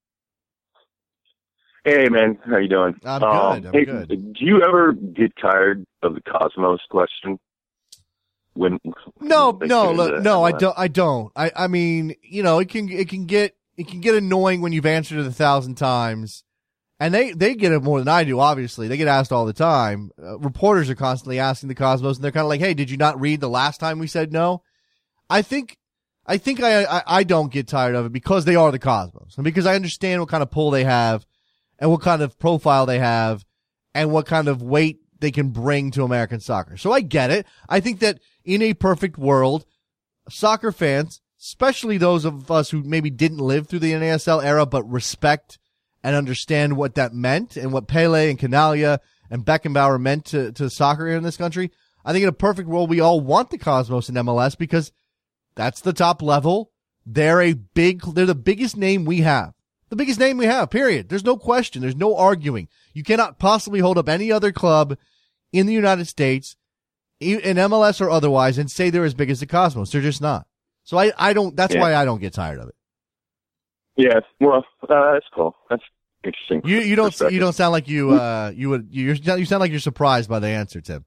Hey, man. How you doing? I'm um, good. I'm hey, good. Do you ever get tired of the Cosmos question? When No, they no, get into look, no, M L I S? don't. I don't. I, I mean, you know, it can it can get it can get annoying when you've answered it a thousand times, and they they get it more than I do. Obviously, they get asked all the time. Uh, reporters are constantly asking the Cosmos, and they're kind of like, "Hey, did you not read the last time we said no?" I think. I think I, I I don't get tired of it because they are the Cosmos, and because I understand what kind of pull they have, and what kind of profile they have, and what kind of weight they can bring to American soccer. So I get it. I think that in a perfect world, soccer fans, especially those of us who maybe didn't live through the N A S L era, but respect and understand what that meant and what Pele and Canalia and Beckenbauer meant to, to soccer here in this country. I think in a perfect world, we all want the Cosmos in M L S because that's the top level. They're a big, they're the biggest name we have. The biggest name we have, period. There's no question. There's no arguing. You cannot possibly hold up any other club in the United States, in M L S or otherwise, and say they're as big as the Cosmos. They're just not. So I, I don't, that's Yeah. why I don't get tired of it. Yeah, well, uh, that's cool. That's interesting. You, you don't, perspective. you don't sound like you, uh, you would, you, you sound like you're surprised by the answer, Tim.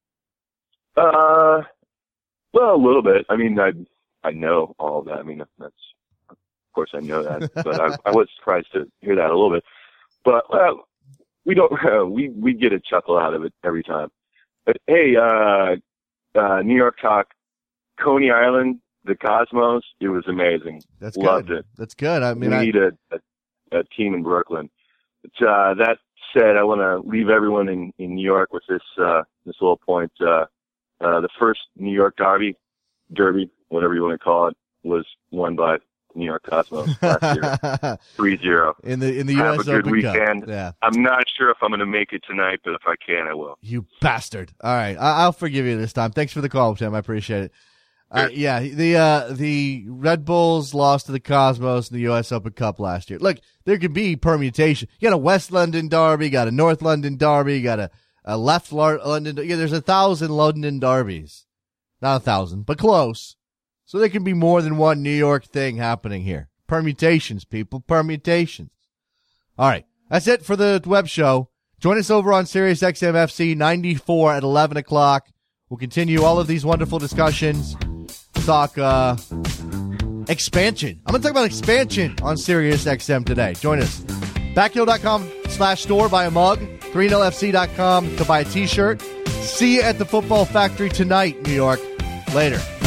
Uh, well, a little bit. I mean, I, I know all of that. I mean, that's, of course I know that, but I, I was surprised to hear that a little bit. But, well, we don't, uh, we, we get a chuckle out of it every time. But hey, uh, uh, New York Talk, Coney Island, the Cosmos, it was amazing. That's Loved good. it. That's good. I mean, we I, need a, a, a team in Brooklyn. But, uh, that said, I want to leave everyone in, in New York with this, uh, this little point. Uh, uh, the first New York derby, derby, whatever you want to call it, was won by New York Cosmos last year. three zero. in the, in the Have U S a good Open weekend. Cup. Yeah. I'm not sure if I'm going to make it tonight, but if I can, I will. You bastard. All right. I- I'll forgive you this time. Thanks for the call, Tim. I appreciate it. Uh, yeah, the uh, the Red Bulls lost to the Cosmos in the U S Open Cup last year. Look, there could be permutation. You got a West London derby, you got a North London derby, you got a, a left London. Yeah, there's a thousand London derbies. Not a thousand, but close. So there can be more than one New York thing happening here. Permutations, people, permutations. All right. That's it for the web show. Join us over on Sirius X M F C ninety-four at eleven o'clock. We'll continue all of these wonderful discussions. Talk uh, expansion. I'm going to talk about expansion on Sirius X M today. Join us. Backhill.com slash store. Buy a mug. three N L F C dot com to buy a t-shirt. See you at the Football Factory tonight, New York. Later.